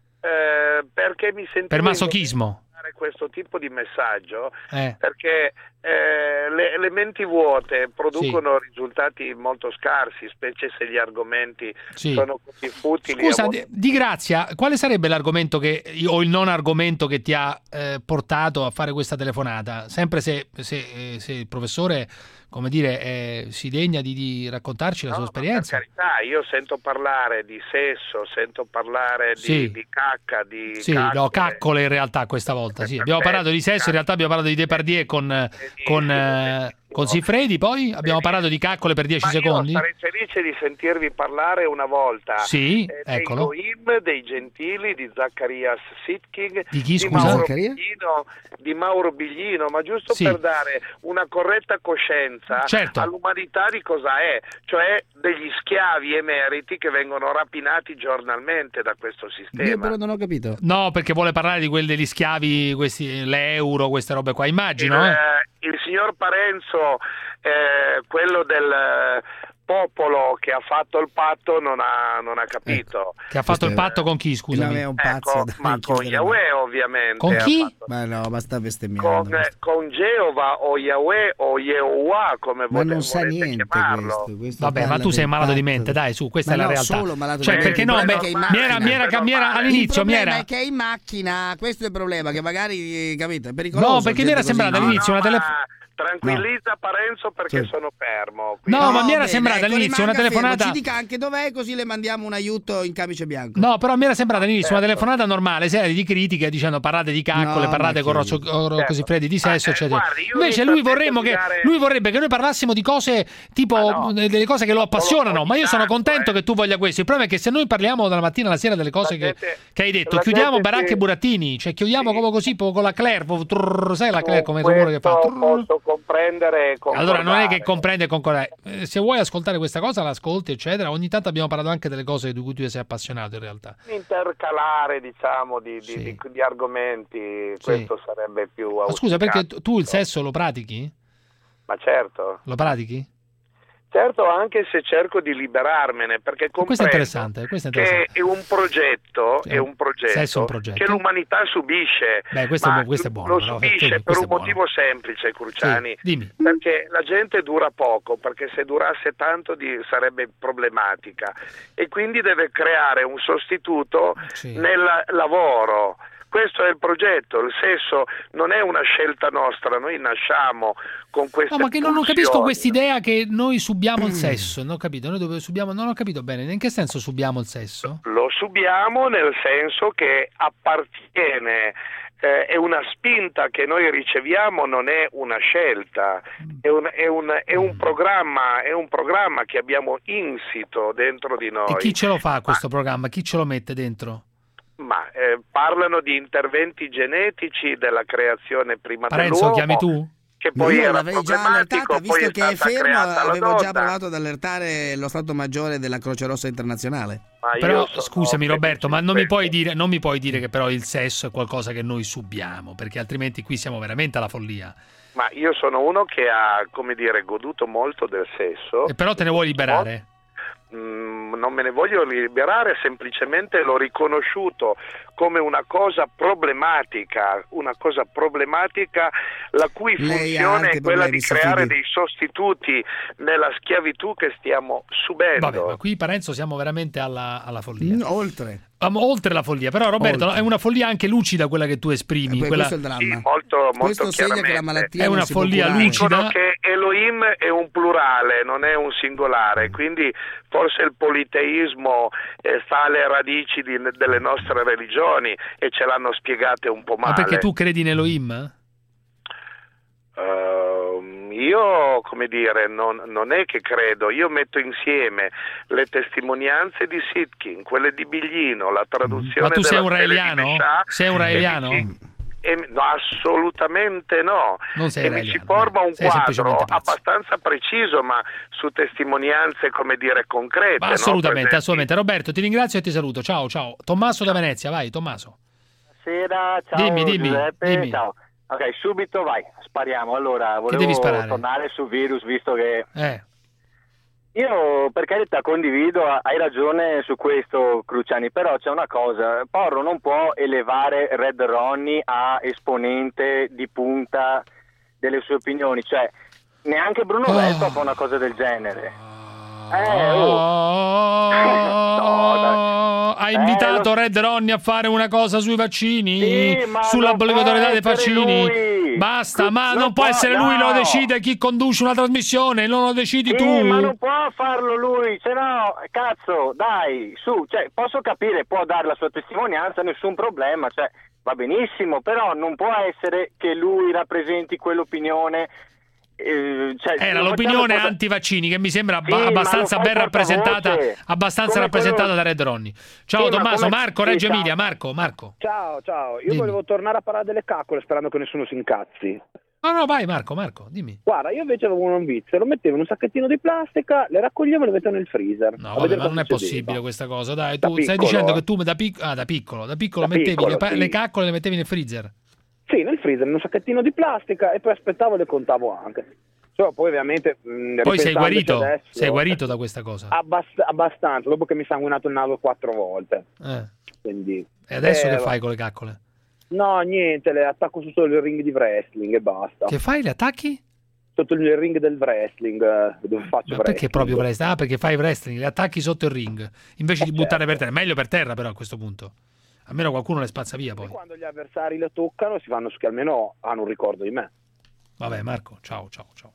Eh, perché mi sentivo... Per masochismo. Questo tipo di messaggio eh. perché eh, le, le menti vuote producono sì. risultati molto scarsi, specie se gli argomenti sì. sono così futili. Scusa, di, di grazia, quale sarebbe l'argomento che o il non argomento che ti ha eh, portato a fare questa telefonata? Sempre se, se, se il professore, come dire, eh, si degna di, di raccontarci la no, sua esperienza. Per carità, io sento parlare di sesso, sento parlare di, sì. di cacca, di sì, caccole. no, caccole in realtà questa volta. Sì. Abbiamo parlato di sesso, in realtà abbiamo parlato di Depardieu con, con, eh, con Siffredi, poi abbiamo parlato di caccole per dieci Ma secondi. Io sarei felice di sentirvi parlare una volta sì, eh, eccolo. dei Goim, dei Gentili, di Zaccarias Sitking, di, chi, di, Mauro Biglino, di Mauro Biglino, ma giusto sì. per dare una corretta coscienza certo. all'umanità di cosa è, cioè degli schiavi emeriti che vengono rapinati giornalmente da questo sistema. Io però non ho capito. No, perché vuole parlare di quelli degli schiavi, questi, l'euro, queste robe qua, immagino. Il, eh. il signor Parenzo, eh, quello del popolo che ha fatto il patto, non ha, non ha capito. Ecco. Che ha fatto Questo il patto con chi, scusami? È un pazzo, ecco, dai, ma con Yahweh ovviamente. Con chi? Fatto... Ma no, basta bestemmiando. Con, eh, con Geova o Yahweh o Yehovah, come ma volete, non sa niente questo, questo Vabbè, ma tu sei malato patto. di mente, dai, su, questa ma è la no, realtà. Solo malato cioè, di perché mente. no, beh, mi era, mi era, mi era all'inizio, il mi problema era... è che è in macchina, questo è il problema, che magari, capito, è pericoloso. No, perché mi era sembrato all'inizio una telefonata. Tranquillizza no. Parenzo perché sì. sono fermo. Quindi... No, no, ma mi era bene, sembrata ecco, all'inizio una telefonata. Fermo. Ci dica anche dov'è, così le mandiamo un aiuto in camice bianco. No, però mi era sembrata all'inizio certo. una telefonata normale, serie di critiche dicendo parlate di caccole, no, parlate con Rocco certo. così freddi di sesso, ah, eccetera. Guardi, Invece lui vorremmo che dare... lui vorrebbe che noi parlassimo di cose tipo ah, no. delle cose che lo appassionano, ma io sono contento eh. che tu voglia questo. Il problema è che se noi parliamo dalla mattina alla sera delle cose che, gente, che hai detto, chiudiamo Baracca e Burattini, cioè chiudiamo sì. come così con la Claire, trrr, sai la Claire come rumore che fa? Posso comprendere e concordare. Allora non è che comprende e concordare. Eh, se vuoi ascoltare questa cosa, l'ascolti, eccetera. Ogni tanto abbiamo parlato anche delle cose di cui tu sei appassionato in realtà. Intercalare, diciamo, di, di, Sì. di, di argomenti, questo sarebbe più Ma scusa, auspicato. perché tu il sesso lo pratichi? Ma certo. Lo pratichi? Certo, anche se cerco di liberarmene, perché Questo è comprendo interessante, questo è che interessante. è un progetto, è un progetto, sesso è un progetto. che l'umanità subisce. Beh, questo è ma bu- questo è buono, Lo però, subisce vedi, per questo un è buono. motivo semplice, Cruciani. Sì, dimmi. Perché la gente dura poco, perché se durasse tanto di- sarebbe problematica. E quindi deve creare un sostituto nel lavoro. Questo è il progetto, il sesso non è una scelta nostra, noi nasciamo con queste No, ma che non, non capisco pulsioni. quest'idea che noi subiamo il sesso, non ho capito, noi dove subiamo, non ho capito bene, in che senso subiamo il sesso? Lo subiamo nel senso che appartiene, eh, è una spinta che noi riceviamo, non è una scelta, è un, è un, è un programma, è un programma che abbiamo insito dentro di noi. E chi ce lo fa questo programma? Chi ce lo mette dentro? Ma eh, parlano di interventi genetici della creazione prima Parenzo, dell'uomo. chiami tu? Che poi Io era l'avevo già problematico, allertata, poi visto è che è stata fermo, creata la avevo già donna. provato ad allertare lo Stato Maggiore della Croce Rossa Internazionale. Ma io Però sono scusami Roberto, ma non mi, questo. puoi dire, non mi puoi dire che però il sesso è qualcosa che noi subiamo, perché altrimenti qui siamo veramente alla follia. Ma io sono uno che ha, come dire, goduto molto del sesso. E però te ne vuoi liberare? Mm, non me ne voglio liberare, semplicemente l'ho riconosciuto come una cosa problematica, una cosa problematica la cui Lei ha funzione altri è quella problemi, di creare Sofidi. dei sostituti nella schiavitù che stiamo subendo. Vabbè, ma qui Parenzo siamo veramente alla, alla follia. Mm, oltre. Ah, ma oltre la follia, però Roberto Oltre. è una follia anche lucida quella che tu esprimi. Beh, quella... questo è il dramma. Sì, molto, molto Questo segna che la chiaramente. malattia È non una si può follia curare. lucida. Dicono che Elohim è un plurale, non è un singolare, quindi forse il politeismo eh, sta alle radici di- delle nostre religioni e ce l'hanno spiegate un po' Ma male. perché tu credi in Elohim? Ehm, io, come dire, non, non è che credo, io metto insieme le testimonianze di Sitkin, quelle di Biglino, la traduzione Ma tu sei della un Stele di raeliano? Mescià, Sei un e raeliano? mi- e- no, assolutamente no. Non sei e mi raeliano, si forma un sei quadro semplicemente pazzo. abbastanza preciso, ma su testimonianze, come dire, concrete. Ma no? assolutamente, Presenti. assolutamente. Roberto, ti ringrazio e ti saluto. Ciao, ciao. Tommaso da Venezia, vai Tommaso. Buonasera, ciao Dimmi, dimmi, Giuseppe. dimmi. Ciao. Ok, subito vai, spariamo. Allora, devi volevo sparare? tornare sul virus, visto che Eh. io per carità condivido, hai ragione su questo Cruciani, però c'è una cosa, Porro non può elevare Red Ronnie a esponente di punta delle sue opinioni, cioè neanche Bruno Oh. Vespa fa una cosa del genere. Eh, oh. No, dai. Ha Eh, invitato lo- Red Ronnie a fare una cosa sui vaccini, Sì, ma sull'obbligatorietà non dei può essere vaccini. lui. Basta, ma Non non può può- essere lui, lo no. decide chi conduce una trasmissione, non lo decidi Sì, tu. ma non può farlo lui, se no, cazzo, dai, su, cioè, posso capire, può dare la sua testimonianza, nessun problema, cioè, va benissimo, però non può essere che lui rappresenti quell'opinione. Eh, cioè, Era lo l'opinione facciamo porta- anti-vaccini che mi sembra abba- Sì, ma abbastanza lo ben fai rappresentata, portavoce. abbastanza Come rappresentata quello- da Red Ronnie. Ciao Sì, ma Tommaso, come- Marco, sì, Reggio ciao. Emilia, Marco, Marco. Ciao, ciao. Io Dimmi. volevo tornare a parlare delle caccole sperando che nessuno si incazzi. No, no, vai Marco, Marco, dimmi. Guarda, io invece avevo un vizio, lo mettevo in un sacchettino di plastica, le raccoglievo e le mettevo nel freezer. No, A vabbè, vedere ma cosa non è succedeva. possibile questa cosa, dai, Da tu stai piccolo, dicendo eh. che tu da, pic- ah, da piccolo, da piccolo Da mettevi piccolo, le, pa- sì. le caccole e le mettevi nel freezer. Sì, nel freezer, in un sacchettino di plastica e poi aspettavo e le contavo anche. Cioè, poi ovviamente... mh, Poi sei ripensandoci guarito, adesso, sei guarito da questa cosa. abbast- abbastanza, dopo che mi è sanguinato il naso quattro volte. Eh. Quindi... E adesso Eh, che va- fai con le caccole? No, niente, le attacco sotto il ring di wrestling e basta. Che fai, le attacchi? Sotto il ring del wrestling, eh, dove faccio Ma wrestling. perché proprio wrestling? Ah, perché fai wrestling, le attacchi sotto il ring, invece di buttare certo. per terra. Meglio per terra però a questo punto. Almeno qualcuno le spazza via poi. Quando gli avversari le toccano si fanno su che almeno hanno un ricordo di me. Vabbè Marco, ciao, ciao, ciao.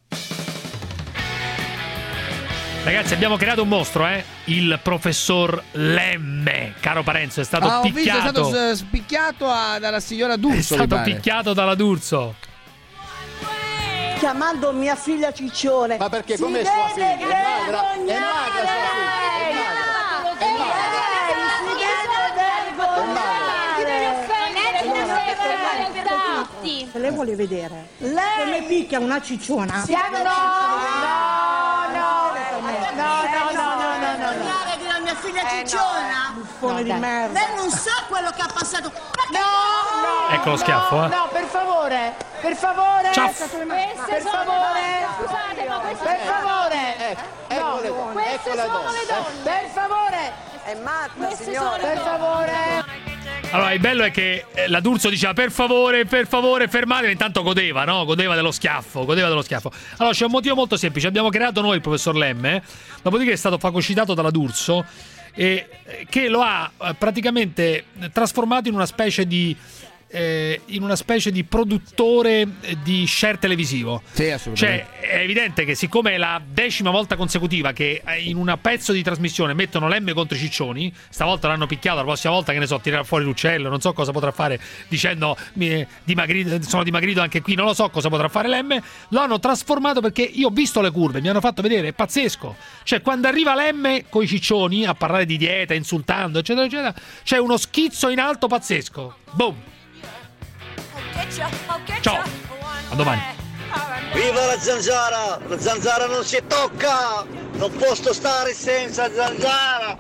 Ragazzi, abbiamo creato un mostro, eh? Il professor Lemme, caro Parenzo, è stato Ah, ho visto, è picchiato. stato s- spicchiato a- dalla signora D'Urso. È mi stato pare. picchiato dalla D'Urso. Chiamando mia figlia Ciccione. Ma perché come sua figlia? È magra, è magra sua figlia, è magra, è magra. Si deve vergognare. tutti. Se lei vuole vedere come picchia una cicciona. Siamo no, no, no, no, no, no, no, no, no. Guardare che la mia figlia cicciona. Buffone di merda. Lei non sa quello che ha passato. No, no. Ecco lo schiaffo, eh. No, per favore, per favore. Ciao. Per favore. Scusate, ma queste per favore. Ecco, No, queste sono le donne. Per favore. È matta, signore. Per favore. Allora, il bello è che eh, la D'Urso diceva per favore, per favore, fermatevi, intanto godeva, no? Godeva dello schiaffo, godeva dello schiaffo. Allora, c'è un motivo molto semplice, abbiamo creato noi il professor Lemme, dopodiché è stato fagocitato dalla D'Urso, e eh, che lo ha eh, praticamente trasformato in una specie di eh, in una specie di produttore eh, di share televisivo. Sì, assolutamente. Cioè, è evidente che siccome è la decima volta consecutiva che in un pezzo di trasmissione mettono Lemme contro i ciccioni, stavolta l'hanno picchiato, la prossima volta, che ne so, tirare fuori l'uccello, non so cosa potrà fare dicendo mi, dimagrito, sono dimagrito anche qui, non lo so cosa potrà fare Lemme, lo hanno trasformato perché io ho visto le curve, mi hanno fatto vedere, è pazzesco. Cioè, quando arriva Lemme coi ciccioni a parlare di dieta, insultando, eccetera, eccetera, c'è uno schizzo in alto pazzesco. Boom! Ciao, a domani. Viva la zanzara! La zanzara non si tocca! Non posso stare senza zanzara!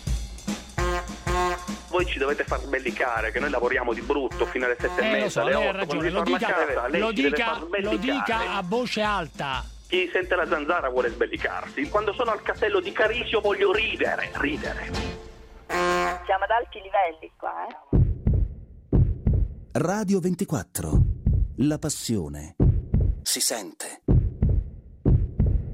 Voi ci dovete far sbellicare, che noi lavoriamo di brutto fino alle sette Eh, e lo so, mezza, alle lei ha otto, ragione, quando lo si torna dica, a casa, lei lo, ci deve dica, far lo sbellicare. dica a voce alta. Chi sente la zanzara vuole sbellicarsi. Quando sono al castello di Carisio voglio ridere, ridere. Siamo ad alti livelli qua, eh? Radio ventiquattro. La passione si sente.